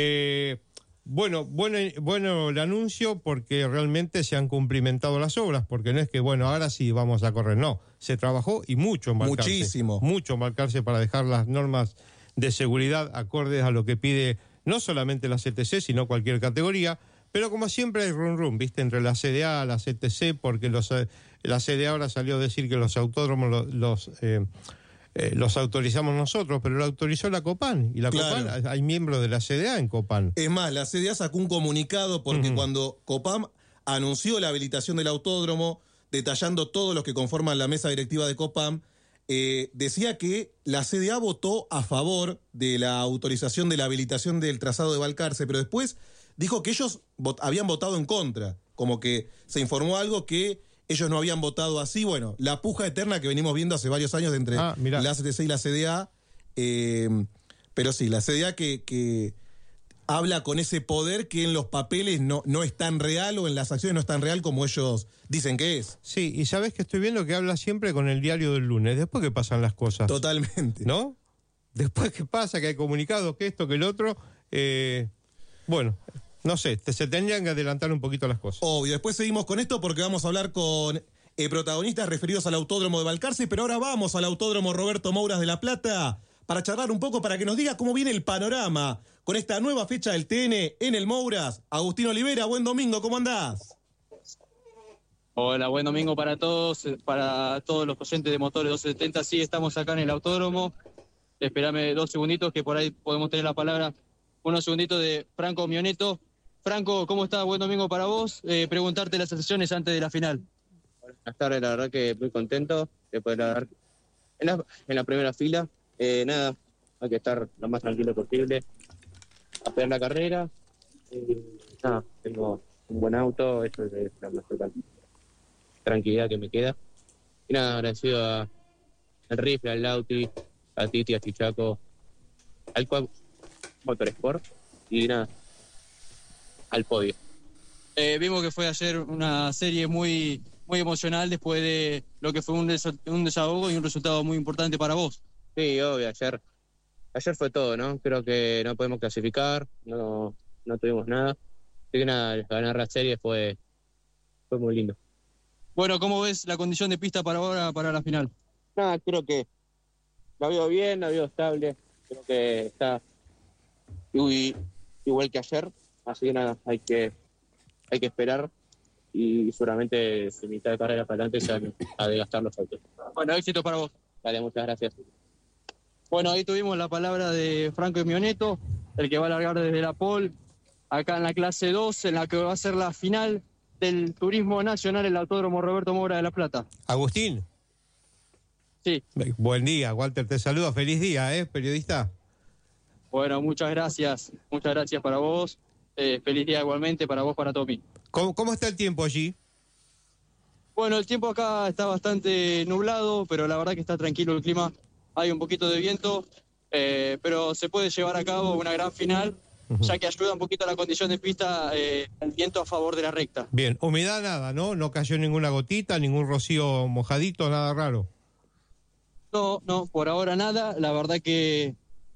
Eh, bueno, bueno, bueno el anuncio porque realmente se han cumplimentado las obras, porque no es que, bueno, ahora sí vamos a correr. No, se trabajó y mucho en Balcarce.
Muchísimo.
Mucho en Balcarce para dejar las normas de seguridad acordes a lo que pide no solamente la C T C, sino cualquier categoría. Pero como siempre hay rum rum, ¿viste? Entre la C D A, la C T C, porque los, la C D A ahora salió a decir que los autódromos los, los, eh, eh, los autorizamos nosotros, pero lo autorizó la Copam. Y la claro. Copam, hay miembros de la C D A en Copam.
Es más, la C D A sacó un comunicado porque uh-huh. cuando Copam anunció la habilitación del autódromo, detallando todos los que conforman la mesa directiva de Copam, eh, decía que la C D A votó a favor de la autorización de la habilitación del trazado de Balcarce, pero después dijo que ellos vot- habían votado en contra, como que se informó algo que ellos no habían votado así. Bueno, la puja eterna que venimos viendo hace varios años entre ah, la C T C y la C D A, eh, pero sí, la C D A que, que habla con ese poder que en los papeles no, no es tan real o en las acciones no es tan real como ellos dicen que es.
Sí, y sabes que estoy viendo que habla siempre con el diario del lunes, después que pasan las cosas.
Totalmente.
¿No? Después que pasa, que hay comunicados, que esto, que el otro, eh, bueno... No sé, te, se tendrían que adelantar un poquito las cosas.
Obvio, después seguimos con esto porque vamos a hablar con eh, protagonistas referidos al Autódromo de Balcarce, pero ahora vamos al Autódromo Roberto Mouras de La Plata para charlar un poco, para que nos diga cómo viene el panorama con esta nueva fecha del T N en el Mouras. Agustín Olivera, buen domingo, ¿cómo andás?
Hola, buen domingo para todos, para todos los oyentes de Motores doscientos setenta. Sí, estamos acá en el Autódromo. Espérame dos segunditos que por ahí podemos tener la palabra. Unos segunditos de Franco Mioneto. Franco, ¿cómo estás? Buen domingo para vos. Eh, preguntarte las sensaciones antes de la final.
Buenas tardes, la verdad que muy contento de poder dar en la, en la primera fila. Eh, nada, hay que estar lo más tranquilo posible, a pelear la carrera. Eh, nada, tengo un buen auto, eso es la mayor tranquilidad que me queda. Y nada, agradecido a, al Rifle, al Lauti, a Titi, a Chichaco, al Quad Motorsport y nada, al podio.
Eh, vimos que fue ayer una serie muy muy emocional después de lo que fue un, des- un desahogo y un resultado muy importante para vos.
Sí, obvio, ayer ayer fue todo, ¿no? Creo que no podemos clasificar, no, no tuvimos nada. Así que nada, ganar la serie fue, fue muy lindo.
Bueno, ¿cómo ves la condición de pista para ahora, para la final?
Nada, creo que la veo bien, la veo estable, creo que está igual que ayer. Así que nada, hay que, hay que esperar y seguramente de mitad de carrera para adelante se van a desgastar los autos.
Bueno, éxito para vos.
Dale, muchas gracias.
Bueno, ahí tuvimos la palabra de Franco Mioneto, el que va a largar desde la pole, acá en la clase dos, en la que va a ser la final del Turismo Nacional, el Autódromo Roberto Mouras de La Plata.
Agustín.
Sí.
Buen día, Walter, te saluda. Feliz día, ¿eh, periodista?
Bueno, muchas gracias. Muchas gracias para vos. Eh, feliz día igualmente para vos, para Tommy.
¿Cómo, ¿Cómo está el tiempo allí?
Bueno, el tiempo acá está bastante nublado, pero la verdad que está tranquilo el clima. Hay un poquito de viento, eh, pero se puede llevar a cabo una gran final, uh-huh. ya que ayuda un poquito a la condición de pista eh, el viento a favor de la recta.
Bien, humedad nada, ¿no? No cayó ninguna gotita, ningún rocío mojadito, nada raro.
No, no, por ahora nada. La verdad que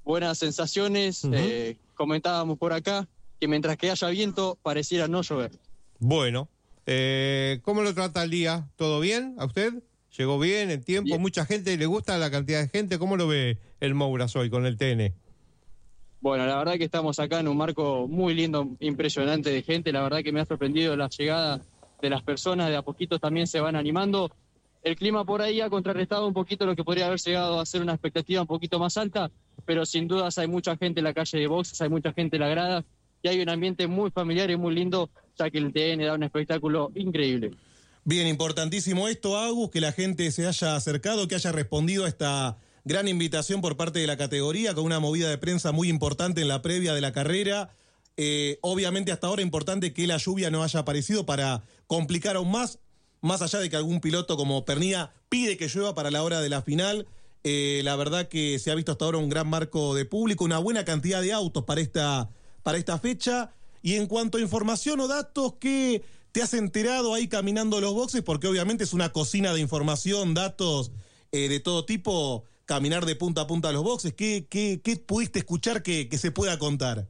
buenas sensaciones.
Uh-huh.
eh, comentábamos por acá que mientras que haya viento pareciera no llover.
Bueno, eh, ¿cómo lo trata el día? ¿Todo bien a usted? ¿Llegó bien en tiempo?
Bien.
¿Mucha gente le gusta la cantidad de gente? ¿Cómo lo ve el Mouras hoy con el T N?
Bueno, la verdad que estamos acá en un marco muy lindo, impresionante de gente. La verdad que me ha sorprendido la llegada de las personas. De a poquito también se van animando. El clima por ahí ha contrarrestado un poquito lo que podría haber llegado a ser una expectativa un poquito más alta, pero sin dudas hay mucha gente en la calle de boxes, hay mucha gente en la grada y hay un ambiente muy familiar y muy lindo, ya que el T N da un espectáculo increíble.
Bien, importantísimo esto, Agus, que la gente se haya acercado, que haya respondido a esta gran invitación por parte de la categoría, con una movida de prensa muy importante en la previa de la carrera. Eh, obviamente hasta ahora importante que la lluvia no haya aparecido para complicar aún más, más allá de que algún piloto como Pernía pide que llueva para la hora de la final. Eh, la verdad que se ha visto hasta ahora un gran marco de público, una buena cantidad de autos para esta, para esta fecha. Y en cuanto a información o datos, ¿qué te has enterado ahí caminando los boxes? Porque obviamente es una cocina de información, datos eh, de todo tipo, caminar de punta a punta a los boxes. ¿Qué, qué, qué pudiste escuchar que, que se pueda contar?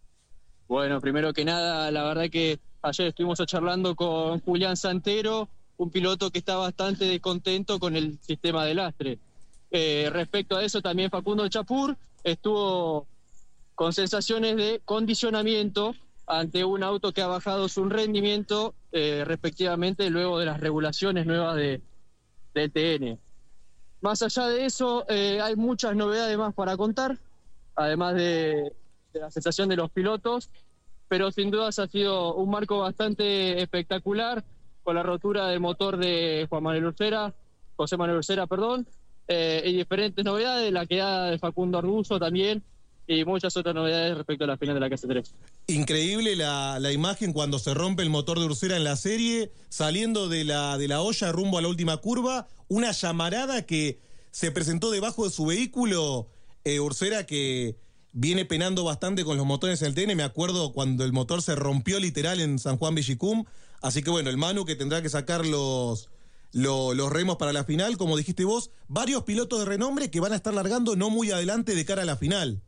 Bueno, primero que nada, la verdad que ayer estuvimos charlando con Julián Santero, un piloto que está bastante descontento con el sistema de lastre. Eh, respecto a eso, también Facundo Chapur estuvo con sensaciones de condicionamiento ante un auto que ha bajado su rendimiento eh, respectivamente luego de las regulaciones nuevas de, de T N. Más allá de eso, eh, hay muchas novedades más para contar, además de, de la sensación de los pilotos, pero sin dudas ha sido un marco bastante espectacular, con la rotura del motor de Juan Manuel Ursera, José Manuel Ursera, perdón, eh, y diferentes novedades, la quedada de Facundo Arduzo también, y muchas otras novedades respecto a la final de la clase tres.
Increíble la, la imagen cuando se rompe el motor de Ursera en la serie, saliendo de la, de la olla rumbo a la última curva, una llamarada que se presentó debajo de su vehículo, eh, Ursera que viene penando bastante con los motores en el T N, me acuerdo cuando el motor se rompió literal en San Juan Villicum, así que bueno, el Manu que tendrá que sacar los, los, los remos para la final, como dijiste vos, varios pilotos de renombre que van a estar largando no muy adelante de cara a la final.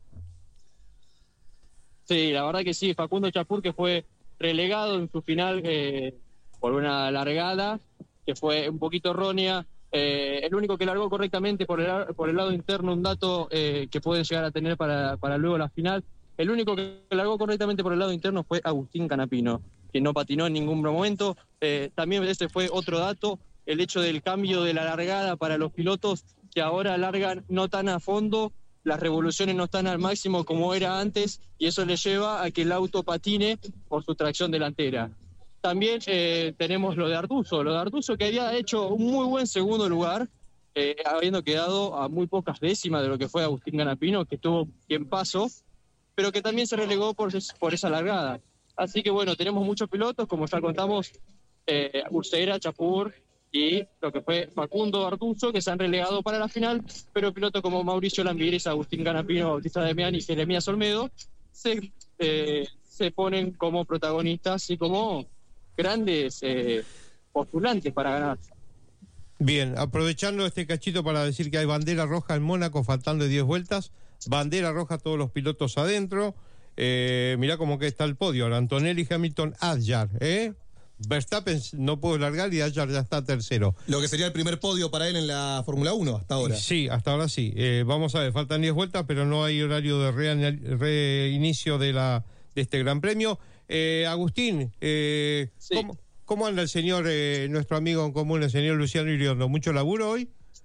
Sí, la verdad que sí, Facundo Chapur que fue relegado en su final eh, por una largada que fue un poquito errónea. Eh, el único que largó correctamente por el, por el lado interno, un dato eh, que pueden llegar a tener para, para luego la final, el único que largó correctamente por el lado interno fue Agustín Canapino, que no patinó en ningún momento. Eh, también ese fue otro dato, el hecho del cambio de la largada para los pilotos que ahora largan no tan a fondo, las revoluciones no están al máximo como era antes y eso le lleva a que el auto patine por su tracción delantera. También eh, tenemos lo de Arduzo, lo de Arduzo que había hecho un muy buen segundo lugar, eh, habiendo quedado a muy pocas décimas de lo que fue Agustín Canapino, que estuvo bien paso, pero que también se relegó por, por esa largada. Así que bueno, tenemos muchos pilotos, como ya contamos, eh, Ursera, Chapur y lo que fue Facundo Arduzo, que se han relegado para la final, pero pilotos como Mauricio Lambiris, Agustín Canapino, Bautista Demián y Jeremías Olmedo se, eh, se ponen como protagonistas y como grandes eh, postulantes para ganar.
Bien, aprovechando este cachito para decir que hay bandera roja en Mónaco faltando diez vueltas, bandera roja todos los pilotos adentro, eh, mirá cómo que está el podio, ahora Antonelli, Hamilton, Adjar, ¿eh? Verstappen no pudo largar y Adjar ya está tercero.
Lo que sería el primer podio para él en la Fórmula uno hasta ahora.
Sí, hasta ahora sí. Eh, vamos a ver, faltan diez vueltas, pero no hay horario de re- reinicio de, la, de este Gran Premio. Eh, Agustín, eh, sí. ¿cómo, ¿cómo anda el señor, eh, nuestro amigo en común, el señor Luciano Iriondo? ¿Mucho laburo hoy?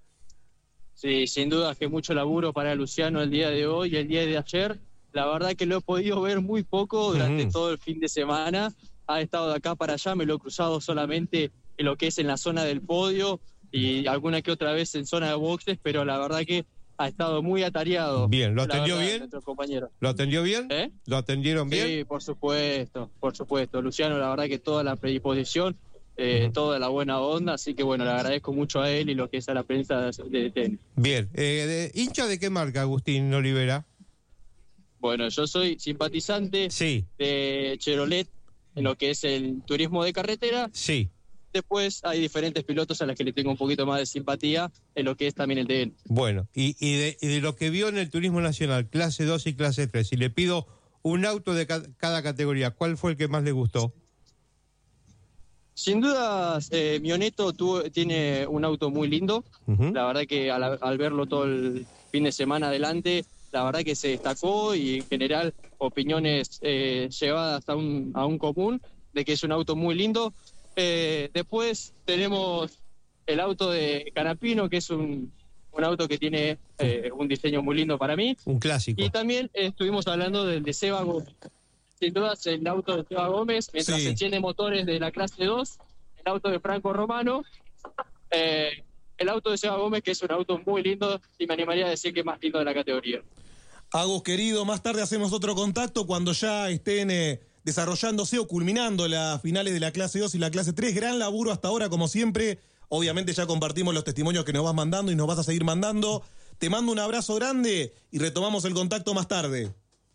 Sí, sin duda que mucho laburo para Luciano el día de hoy y el día de ayer. La verdad que lo he podido ver muy poco durante uh-huh. todo el fin de semana. Ha estado de acá para allá, me lo he cruzado solamente en lo que es en la zona del podio y alguna que otra vez en zona de boxes, pero la verdad que ha estado muy atareado.
Bien, ¿lo atendió
verdad,
bien?
Nuestro compañero.
¿Lo atendió bien?
¿Eh?
¿Lo atendieron bien?
Sí, por supuesto, por supuesto. Luciano, la verdad que toda la predisposición, eh, uh-huh. toda la buena onda, así que bueno, le agradezco mucho a él y lo que es a la prensa de tenis.
Bien, eh, de, ¿hincha de qué marca, Agustín Olivera?
Bueno, yo soy simpatizante
sí.
de Chevrolet, en lo que es el turismo de carretera.
Sí.
después hay diferentes pilotos a los que le tengo un poquito más de simpatía en lo que es también el T N.
Bueno, y, y, de, y de lo que vio en el Turismo Nacional, clase dos y clase tres, si le pido un auto de ca- cada categoría, ¿cuál fue el que más le gustó?
Sin dudas, eh, Mioneto tuvo, tiene un auto muy lindo. Uh-huh. La verdad que al, al verlo todo el fin de semana adelante, la verdad que se destacó y en general opiniones eh, llevadas a un, a un común de que es un auto muy lindo. Eh, después tenemos el auto de Canapino, que es un, un auto que tiene eh, un diseño muy lindo para mí.
Un clásico.
Y también eh, estuvimos hablando del de Seba Gómez. Sin dudas, el auto de Seba Gómez, mientras sí. se enciende motores de la clase dos, el auto de Franco Romano, eh, el auto de Seba Gómez, que es un auto muy lindo y me animaría a decir que es más lindo de la categoría.
Agus, querido, más tarde hacemos otro contacto cuando ya estén eh, desarrollándose o culminando las finales de la clase dos y la clase tres. Gran laburo hasta ahora, como siempre. Obviamente ya compartimos los testimonios que nos vas mandando y nos vas a seguir mandando. Te mando un abrazo grande y retomamos el contacto más tarde.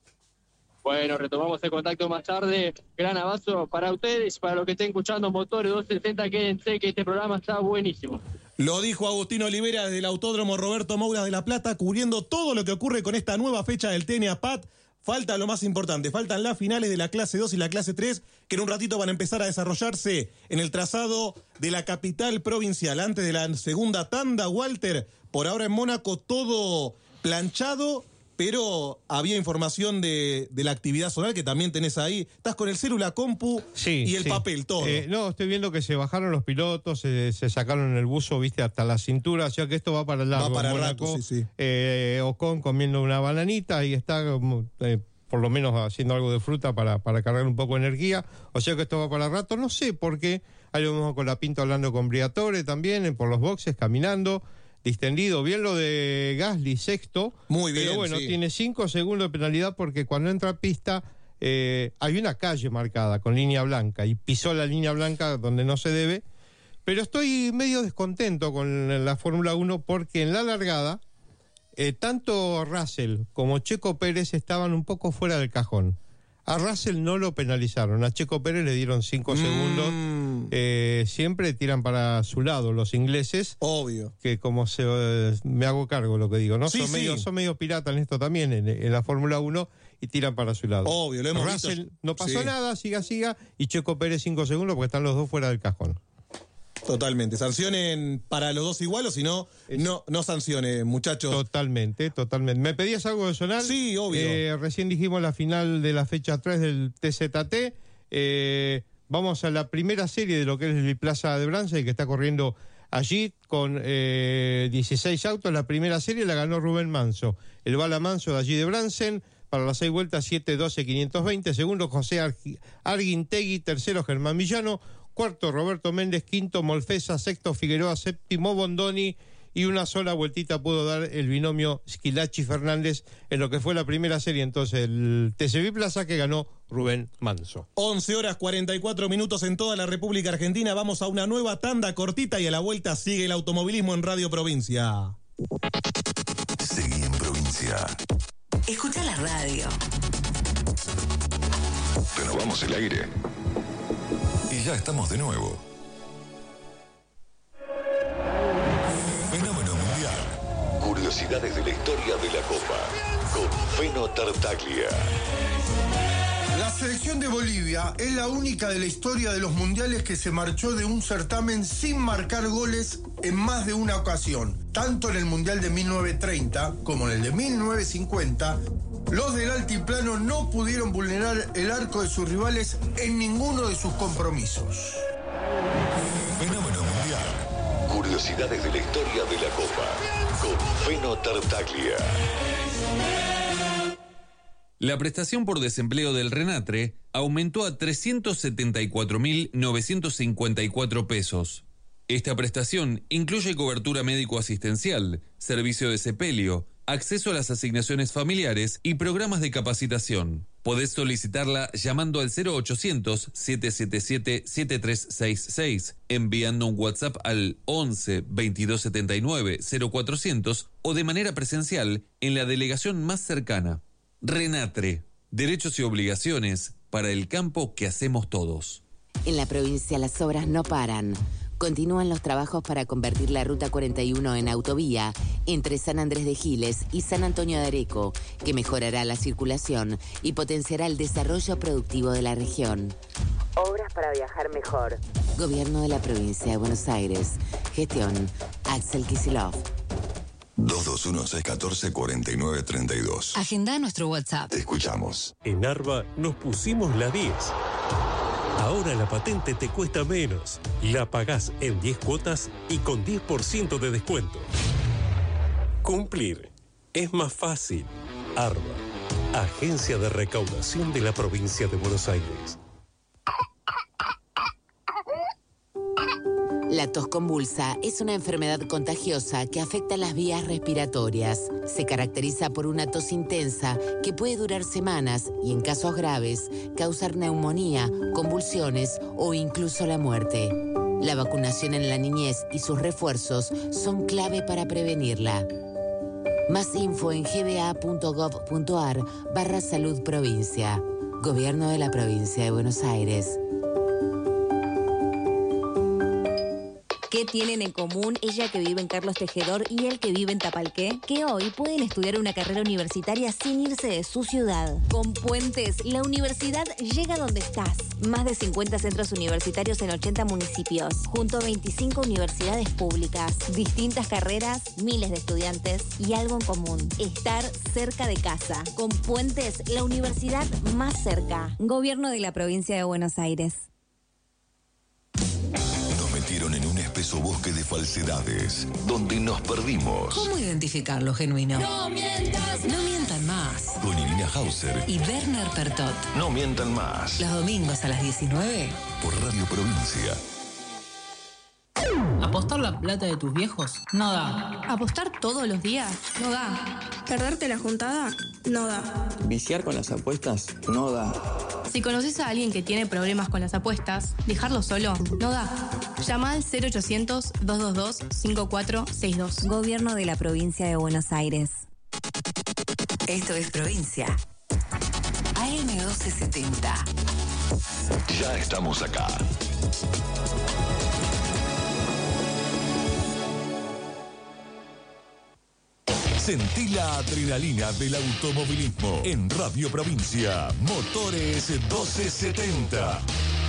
Bueno, retomamos el contacto más tarde. Gran abrazo para ustedes, para los que estén escuchando Motores doscientos setenta, quédense que este programa está buenísimo.
Lo dijo Agustín Olivera desde el Autódromo Roberto Moura de La Plata, cubriendo todo lo que ocurre con esta nueva fecha del T N A P A T. Falta lo más importante, faltan las finales de la clase dos y la clase tres, que en un ratito van a empezar a desarrollarse en el trazado de la capital provincial. Antes de la segunda tanda, Walter, por ahora en Mónaco todo planchado, pero había información de, de la actividad zonal que también tenés ahí. Estás con el célula, compu
sí,
y el
sí.
papel, todo.
Eh, no, estoy viendo que se bajaron los pilotos, se, se sacaron el buzo, viste, hasta la cintura, o sea que esto va para el largo.
Va para
Mónaco,
rato, sí, sí.
Eh, Ocon comiendo una bananita y está eh, por lo menos haciendo algo de fruta para, para cargar un poco de energía, o sea que esto va para rato. No sé por qué, ahí lo vemos con la Pinto hablando con Briatore también, por los boxes, caminando. Distendido, bien lo de Gasly, sexto.
Muy bien,
pero bueno,
sí.
tiene cinco segundos de penalidad porque cuando entra a pista eh, hay una calle marcada con línea blanca y pisó la línea blanca donde no se debe. Pero estoy medio descontento con la Fórmula uno porque en la largada eh, tanto Russell como Checo Pérez estaban un poco fuera del cajón. A Russell no lo penalizaron, a Checo Pérez le dieron cinco mm. segundos. Eh, siempre tiran para su lado los ingleses.
Obvio.
Que como se eh, me hago cargo lo que digo, ¿no?
Sí,
son,
sí.
medio, son medio piratas en esto también, en, en la Fórmula uno, y tiran para su lado.
Obvio, lo hemos
Russell
visto.
no pasó
sí.
nada, siga, siga, y Checo Pérez cinco segundos porque están los dos fuera del cajón.
Totalmente. Sancionen para los dos igual o si no, no, no sancionen, muchachos.
Totalmente, totalmente. ¿Me pedías algo de sonar?
Sí, obvio.
Eh, recién dijimos la final de la fecha tres del T Z T. Eh, vamos a la primera serie de lo que es el Plaza de Bransen, que está corriendo allí con eh, dieciséis autos. La primera serie la ganó Rubén Manso. El Bala Manso de allí de Bransen. Para las seis vueltas, siete doce quinientos veinte. Segundo, José Argi- Arguintegui. Tercero, Germán Villano. Cuarto, Roberto Méndez. Quinto, Molfesa. Sexto, Figueroa. Séptimo, Bondoni. Y una sola vueltita pudo dar el binomio Schillaci Fernández en lo que fue la primera serie. Entonces, el T C B Plaza que ganó Rubén Manso.
once horas cuarenta y cuatro minutos en toda la República Argentina. Vamos a una nueva tanda cortita y a la vuelta sigue el automovilismo en Radio Provincia.
Seguí en Provincia.
Escucha la radio.
Renovamos el aire. Y ya estamos de nuevo. Fenómeno mundial. Curiosidades de la historia de la Copa. Con Feno Tartaglia.
La selección de Bolivia es la única de la historia de los mundiales que se marchó de un certamen sin marcar goles en más de una ocasión. Tanto en el Mundial de mil novecientos treinta como en el de mil novecientos cincuenta, los del altiplano no pudieron vulnerar el arco de sus rivales en ninguno de sus compromisos.
Fenómeno mundial. Curiosidades de la historia de la Copa. Con Feno Tartaglia.
La prestación por desempleo del RENATRE aumentó a trescientos setenta y cuatro mil novecientos cincuenta y cuatro pesos. Esta prestación incluye cobertura médico-asistencial, servicio de sepelio, acceso a las asignaciones familiares y programas de capacitación. Podés solicitarla llamando al cero ochocientos, siete siete siete, siete tres seis seis, enviando un WhatsApp al once, veintidós setenta y nueve, cero cuatrocientos o de manera presencial en la delegación más cercana. RENATRE, derechos y obligaciones para el campo que hacemos todos.
En la provincia las obras no paran. Continúan los trabajos para convertir la Ruta cuarenta y uno en autovía entre San Andrés de Giles y San Antonio de Areco, que mejorará la circulación y potenciará el desarrollo productivo de la región. Obras para viajar mejor. Gobierno de la provincia de Buenos Aires. Gestión Axel Kicillof.
dos dos uno, seis uno cuatro, cuatro nueve tres dos.
Agenda nuestro WhatsApp.
Te escuchamos.
En Arba nos pusimos la diez. Ahora la patente te cuesta menos. La pagás en diez cuotas y con diez por ciento de descuento. Cumplir es más fácil. Arba, Agencia de Recaudación de la Provincia de Buenos Aires.
La tos convulsa es una enfermedad contagiosa que afecta las vías respiratorias. Se caracteriza por una tos intensa que puede durar semanas y, en casos graves, causar neumonía, convulsiones o incluso la muerte. La vacunación en la niñez y sus refuerzos son clave para prevenirla. Más info en gba.gov.ar barra salud provincia. Gobierno de la Provincia de Buenos Aires.
¿Qué tienen en común ella que vive en Carlos Tejedor y él que vive en Tapalqué? Que hoy pueden estudiar una carrera universitaria sin irse de su ciudad. Con Puentes, la universidad llega donde estás. Más de cincuenta centros universitarios en ochenta municipios, junto a veinticinco universidades públicas. Distintas carreras, miles de estudiantes y algo en común: estar cerca de casa. Con Puentes, la universidad más cerca. Gobierno de la Provincia de Buenos Aires.
En un espeso bosque de falsedades, donde nos perdimos.
¿Cómo identificar lo genuino?
No
mientas, no mientan más.
Con Irina Hauser
y Werner Pertot.
No mientan más.
Los domingos a las diecinueve.
Por Radio Provincia.
¿Apostar la plata de tus viejos? No da.
¿Apostar todos los días? No da. ¿Perderte la juntada? No da.
¿Viciar con las apuestas? No da.
Si conoces a alguien que tiene problemas con las apuestas, dejarlo solo no da. Llama al cero ochocientos, dos dos dos, cinco cuatro seis dos.
Gobierno de la Provincia de Buenos Aires.
Esto es Provincia. A M doce setenta.
Ya estamos acá. Sentí la adrenalina del automovilismo en Radio Provincia. Motores doce setenta.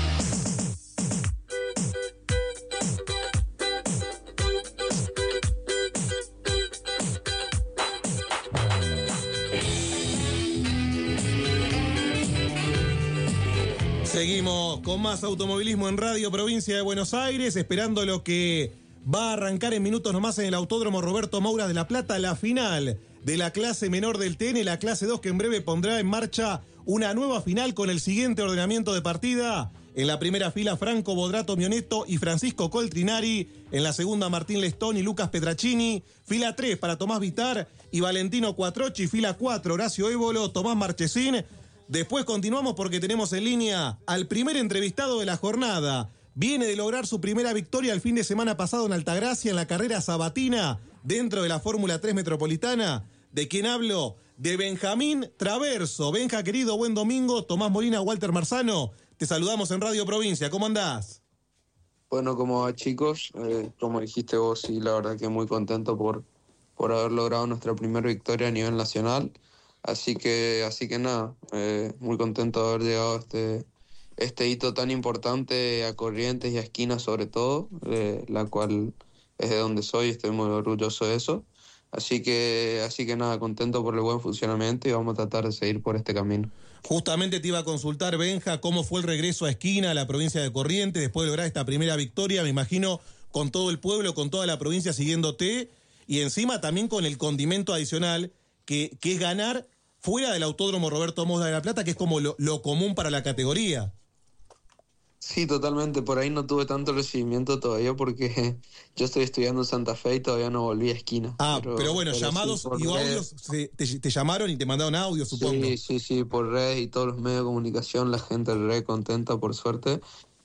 Seguimos con más automovilismo en Radio Provincia de Buenos Aires, esperando lo que va a arrancar en minutos nomás en el Autódromo Roberto Moura de La Plata, la final de la clase menor del T N, la clase dos, que en breve pondrá en marcha una nueva final con el siguiente ordenamiento de partida. En la primera fila, Franco Bodrato Mioneto y Francisco Coltrinari. En la segunda, Martín Lestón y Lucas Petracini. Fila tres para Tomás Vitar y Valentino Cuatrochi. Fila cuatro, Horacio Évolo, Tomás Marchesín. Después continuamos porque tenemos en línea al primer entrevistado de la jornada. Viene de lograr su primera victoria el fin de semana pasado en Altagracia en la carrera sabatina dentro de la Fórmula tres Metropolitana. ¿De quién hablo? De Benjamín Traverso. Benja, querido, buen domingo. Tomás Molina, Walter Marzano, te saludamos en Radio Provincia. ¿Cómo andás?
Bueno, como va, chicos, eh, como dijiste vos, sí, la verdad que muy contento por, por haber logrado nuestra primera victoria a nivel nacional. Así que, así que nada, eh, muy contento de haber llegado a este... este hito tan importante a Corrientes y a Esquinas sobre todo, eh, la cual es de donde soy, estoy muy orgulloso de eso. Así que, así que nada, contento por el buen funcionamiento y vamos a tratar de seguir por este camino.
Justamente te iba a consultar, Benja, cómo fue el regreso a Esquina, a la provincia de Corrientes, después de lograr esta primera victoria, me imagino, con todo el pueblo, con toda la provincia siguiéndote, y encima también con el condimento adicional, que, que es ganar fuera del Autódromo Roberto Moura de La Plata, que es como lo, lo común para la categoría.
Sí, totalmente. Por ahí no tuve tanto recibimiento todavía porque yo estoy estudiando en Santa Fe y todavía no volví a Esquina.
Ah, pero, pero bueno, pero llamados sí, y audios, se, te, te llamaron y te mandaron audios, supongo.
Sí, sí, sí, por redes y todos los medios de comunicación, la gente re contenta, por suerte.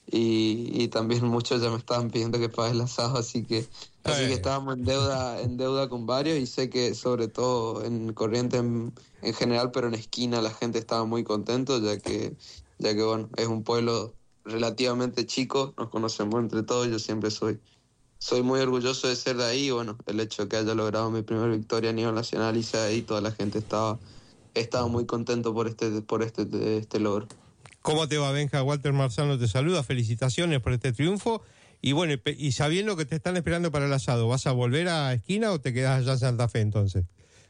Y, y también muchos ya me estaban pidiendo que pague el asado, así que así que estábamos en deuda en deuda con varios, y sé que sobre todo en Corrientes en, en general, pero en Esquina la gente estaba muy contento, ya que ya que bueno, es un pueblo relativamente chico, nos conocemos entre todos, yo siempre soy, soy muy orgulloso de ser de ahí, y bueno, el hecho de que haya logrado mi primera victoria a nivel nacional y sea ahí, toda la gente estaba, estaba muy contento por este, por este, este logro.
¿Cómo te va, Benja? Walter Marzano te saluda, felicitaciones por este triunfo. Y bueno, y sabiendo que te están esperando para el asado, ¿vas a volver a Esquina o te quedas allá en Santa Fe entonces?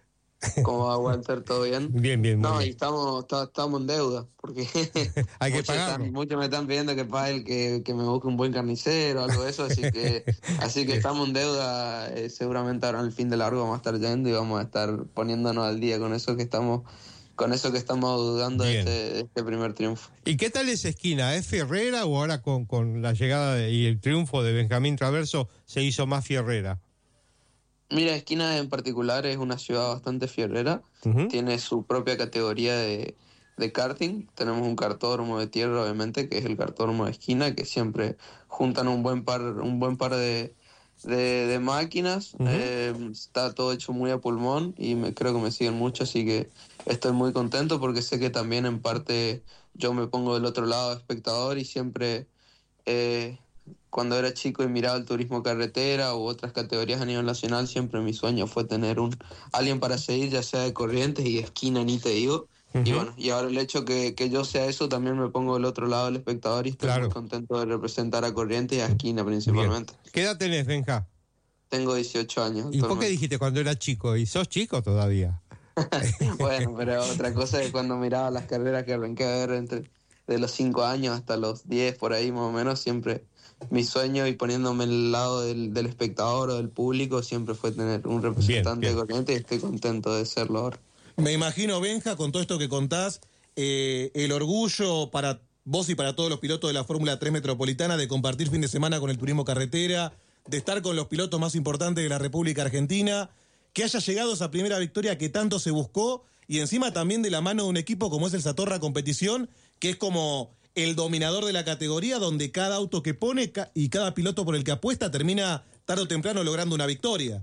¿Cómo va, Walter? ¿Todo bien?
Bien, bien.
No,
bien.
y estamos, estamos en deuda, porque
hay que
muchos, están, muchos me están pidiendo que pague, que, que me busque un buen carnicero, algo de eso, así que así que estamos en deuda. Eh, seguramente ahora en el fin de largo vamos a estar yendo y vamos a estar poniéndonos al día con eso que estamos con eso que estamos dudando de este, de este primer triunfo.
¿Y qué tal es Esquina? ¿Es fierrera o ahora con, con la llegada de, y el triunfo de Benjamín Traverso se hizo más fierrera?
Mira, Esquina en particular es una ciudad bastante fierrera. Uh-huh. Tiene su propia categoría de, de karting. Tenemos un kartódromo de tierra, obviamente, que es el kartódromo de Esquina, que siempre juntan un buen par, un buen par de, de, de máquinas. Uh-huh. Eh, está todo hecho muy a pulmón y me, creo que me siguen mucho, así que estoy muy contento porque sé que también en parte yo me pongo del otro lado de espectador y siempre... Eh, cuando era chico y miraba el turismo carretera u otras categorías a nivel nacional, siempre mi sueño fue tener un alguien para seguir, ya sea de Corrientes y Esquina, ni te digo. Uh-huh. Y bueno, y ahora el hecho que, que yo sea eso, también me pongo del otro lado del espectador y estoy claro. muy contento de representar a Corrientes y a Esquina principalmente.
Bien. ¿Qué edad tenés, Benja?
Tengo dieciocho años.
¿Y por qué dijiste cuando era chico? ¿Y sos chico todavía?
Bueno, pero otra cosa es cuando miraba las carreras que arranqué a ver entre de los cinco años hasta los diez, por ahí más o menos, siempre... Mi sueño y poniéndome al lado del, del espectador o del público siempre fue tener un representante bien, bien. de Corrientes y estoy contento de serlo ahora.
Me imagino, Benja, con todo esto que contás, eh, el orgullo para vos y para todos los pilotos de la Fórmula tres Metropolitana de compartir fin de semana con el turismo carretera, de estar con los pilotos más importantes de la República Argentina, que haya llegado esa primera victoria que tanto se buscó y encima también de la mano de un equipo como es el Satorra Competición, que es como... el dominador de la categoría, donde cada auto que pone ca- y cada piloto por el que apuesta termina tarde o temprano logrando una victoria.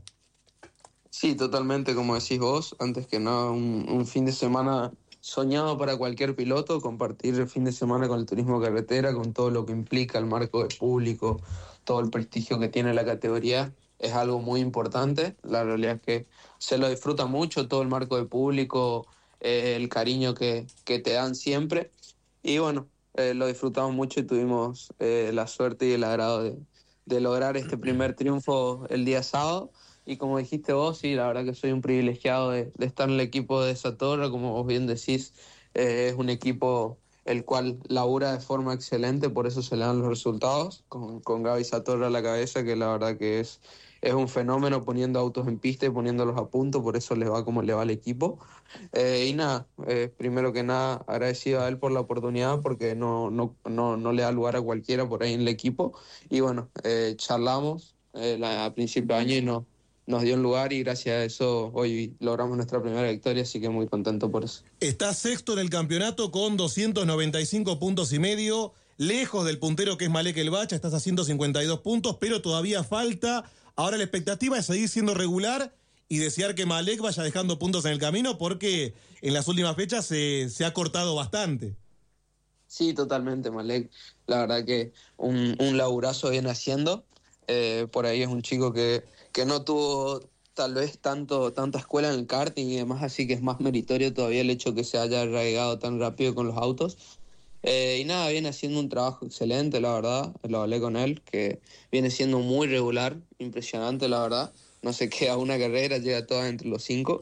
Sí, totalmente, como decís vos, antes que nada, un, un fin de semana soñado para cualquier piloto, compartir el fin de semana con el turismo carretera, con todo lo que implica el marco de público, todo el prestigio que tiene la categoría, es algo muy importante. La realidad es que se lo disfruta mucho, todo el marco de público, eh, el cariño que, que te dan siempre, y bueno, Eh, lo disfrutamos mucho y tuvimos eh, la suerte y el agrado de, de lograr este primer triunfo el día sábado. Y como dijiste vos, sí, la verdad que soy un privilegiado de, de estar en el equipo de Satorra. Como vos bien decís, eh, es un equipo el cual labura de forma excelente, por eso se le dan los resultados, con, con Gaby Satorra a la cabeza, que la verdad que es, es un fenómeno poniendo autos en pista y poniéndolos a punto, por eso le va como le va al equipo. Eh, y nada, eh, primero que nada agradecido a él por la oportunidad, porque no, no, no, no le da lugar a cualquiera por ahí en el equipo. Y bueno, eh, charlamos eh, la, a principio de año y no, nos dio un lugar y gracias a eso hoy logramos nuestra primera victoria, así que muy contento por eso.
Está sexto en el campeonato con doscientos noventa y cinco puntos y medio, lejos del puntero que es Malek El Bacha, estás a ciento cincuenta y dos puntos, pero todavía falta. Ahora la expectativa es seguir siendo regular y desear que Malek vaya dejando puntos en el camino, porque en las últimas fechas se, se ha cortado bastante.
Sí, totalmente, Malek. La verdad que un, un laburazo viene haciendo. Eh, por ahí es un chico que, que no tuvo tal vez tanto tanta escuela en el karting y demás, así que es más meritorio todavía el hecho que se haya arraigado tan rápido con los autos. Eh, y nada, viene haciendo un trabajo excelente, la verdad. Lo hablé con él, que viene siendo muy regular, impresionante, la verdad. No se queda una carrera, llega todas entre los cinco.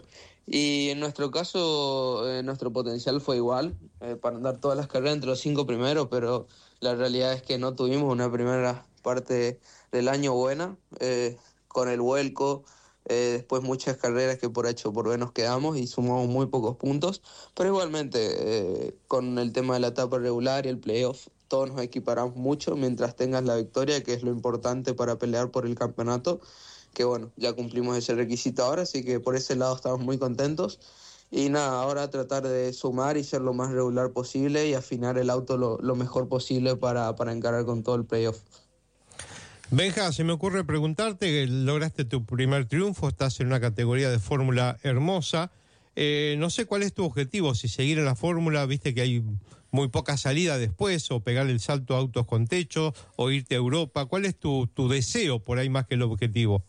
Y en nuestro caso, eh, nuestro potencial fue igual, eh, para andar todas las carreras entre los cinco primeros, pero la realidad es que no tuvimos una primera parte del año buena, eh, con el vuelco, eh, después muchas carreras que por hecho por B nos quedamos y sumamos muy pocos puntos, pero igualmente eh, con el tema de la etapa regular y el playoff todos nos equiparamos mucho mientras tengas la victoria, que es lo importante para pelear por el campeonato, que bueno, ya cumplimos ese requisito ahora, así que por ese lado estamos muy contentos. Y nada, ahora tratar de sumar y ser lo más regular posible y afinar el auto lo, lo mejor posible para, para encarar con todo el playoff.
Benja, se me ocurre preguntarte, lograste tu primer triunfo, estás en una categoría de fórmula hermosa, Eh, no sé cuál es tu objetivo, si seguir en la fórmula, viste que hay muy poca salida después, o pegar el salto a autos con techo, o irte a Europa. ¿Cuál es tu, tu deseo por ahí más que el objetivo?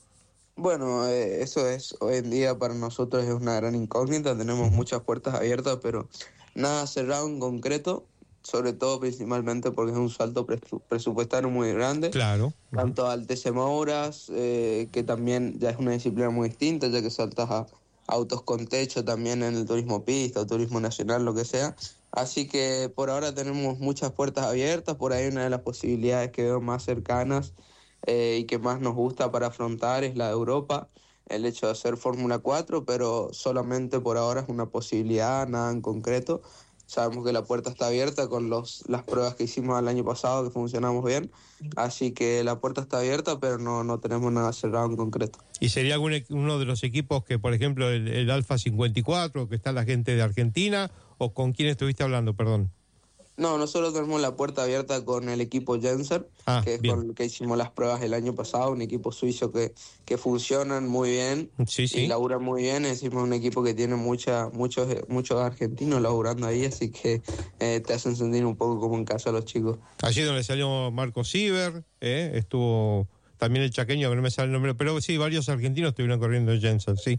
Bueno, eh, eso es, hoy en día para nosotros es una gran incógnita, tenemos muchas puertas abiertas, pero nada cerrado en concreto, sobre todo principalmente porque es un salto presu- presupuestario muy grande.
Claro.
Tanto al T C Mouras, eh, que también ya es una disciplina muy distinta, ya que saltas a autos con techo también en el turismo pista, o turismo nacional, lo que sea. Así que por ahora tenemos muchas puertas abiertas, por ahí una de las posibilidades que veo más cercanas eh, y que más nos gusta para afrontar es la de Europa, el hecho de hacer Fórmula cuatro, pero solamente por ahora es una posibilidad, nada en concreto. Sabemos que la puerta está abierta con los, las pruebas que hicimos el año pasado, que funcionamos bien, así que la puerta está abierta, pero no, no tenemos nada cerrado en concreto.
¿Y sería algún, uno de los equipos que, por ejemplo, el, el Alfa cincuenta y cuatro, que está la gente de Argentina, o con quién estuviste hablando, perdón?
No, nosotros tenemos la puerta abierta con el equipo Jenser,
ah,
que es
bien.
con el que hicimos las pruebas el año pasado, un equipo suizo que, que funcionan muy bien
sí, sí.
y laburan muy bien. Decimos un equipo que tiene mucha, muchos, muchos argentinos laburando ahí, así que eh, te hacen sentir un poco como en casa a los chicos.
Allí donde salió Marco Siever, eh, estuvo también el chaqueño, que no me sale el nombre, pero sí, varios argentinos estuvieron corriendo en Jensen, sí.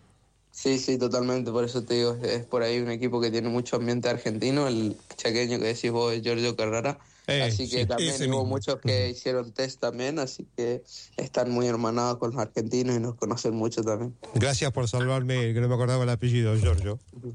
Sí, sí, totalmente, por eso te digo, es por ahí un equipo que tiene mucho ambiente argentino, el chaqueño que decís vos es Giorgio Carrara, eh, así que sí, también hubo mismo. muchos que uh-huh. hicieron test también, así que están muy hermanados con los argentinos y nos conocen mucho también.
Gracias por salvarme, que no me acordaba el apellido, Giorgio.
Uh-huh.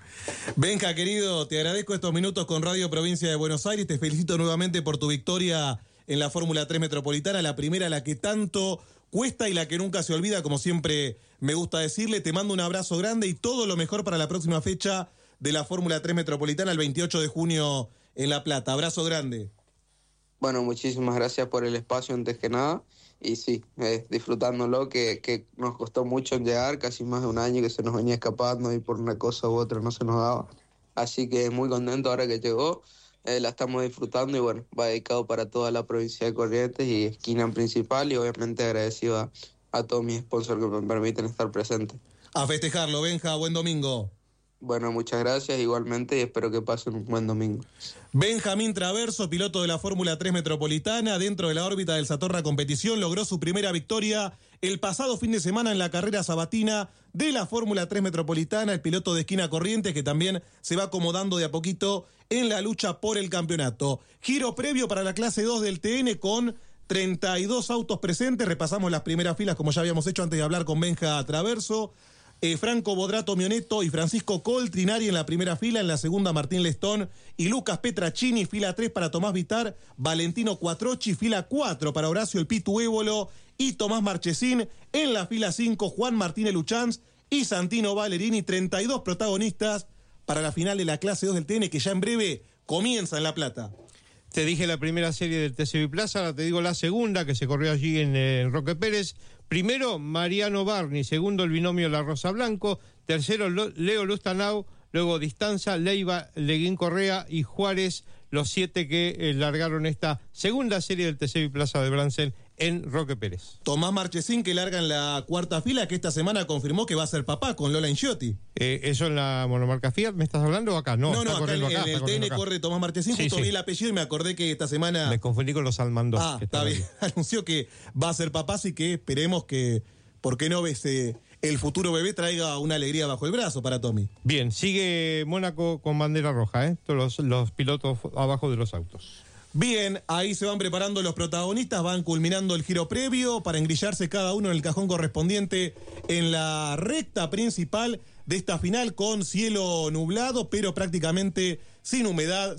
Benja, querido, te agradezco estos minutos con Radio Provincia de Buenos Aires, te felicito nuevamente por tu victoria en la Fórmula tres Metropolitana, la primera, la que tanto cuesta y la que nunca se olvida, como siempre me gusta decirle. Te mando un abrazo grande y todo lo mejor para la próxima fecha de la Fórmula tres Metropolitana, el veintiocho de junio en La Plata. Abrazo grande.
Bueno, muchísimas gracias por el espacio antes que nada. Y sí, eh, disfrutándolo, que, que nos costó mucho en llegar, casi más de un año que se nos venía escapando y por una cosa u otra no se nos daba. Así que muy contento ahora que llegó. Eh, la estamos disfrutando y bueno, va dedicado para toda la provincia de Corrientes y esquina principal, y obviamente agradecido a, a todos mis sponsors que me permiten estar presente.
A festejarlo, Benja, buen domingo.
Bueno, muchas gracias igualmente y espero que pasen un buen domingo.
Benjamín Traverso, piloto de la Fórmula tres Metropolitana, dentro de la órbita del Satorra Competición, logró su primera victoria el pasado fin de semana en la carrera sabatina de la Fórmula tres Metropolitana, el piloto de esquina Corrientes, que también se va acomodando de a poquito en la lucha por el campeonato. Giro previo para la clase dos del T N con treinta y dos autos presentes. Repasamos las primeras filas como ya habíamos hecho antes de hablar con Benja Traverso. Eh, Franco Bodrato Mioneto y Francisco Coltrinari en la primera fila, en la segunda Martín Lestón y Lucas Petracini, fila tres para Tomás Vitar, Valentino Cuatrochi, fila cuatro para Horacio El Pitu Évolo y Tomás Marchesín, en la fila cinco Juan Martínez Luchanz y Santino Valerini, treinta y dos protagonistas para la final de la clase dos del T N, que ya en breve comienza en La Plata.
Te dije la primera serie del T C B Plaza, ahora te digo la segunda, que se corrió allí en, en Roque Pérez. Primero, Mariano Barni. Segundo, el binomio La Rosa Blanco. Tercero, Leo Lustanau. Luego, Distanza, Leiva, Leguín Correa y Juárez, los siete que eh, largaron esta segunda serie del T C B Plaza de Bransen en Roque Pérez.
Tomás Marchesín, que larga en la cuarta fila, que esta semana confirmó que va a ser papá con Lola Inchiotti.
Eh, ¿Eso en la monomarca Fiat me estás hablando o acá? No,
no, no acá, en,
acá,
en el T N corre Tomás Marchesín,
sí,
justo
sí.
vi el apellido y me acordé que esta semana...
Me confundí con los Almandos.
Ah, está bien. Anunció que va a ser papá, así que esperemos que, ¿por qué no ves eh, el futuro bebé traiga una alegría bajo el brazo para Tommy?
Bien, sigue Mónaco con bandera roja, ¿eh? Todos los, los pilotos abajo de los autos.
Bien, ahí se van preparando los protagonistas, van culminando el giro previo para engrillarse cada uno en el cajón correspondiente en la recta principal de esta final, con cielo nublado, pero prácticamente sin humedad.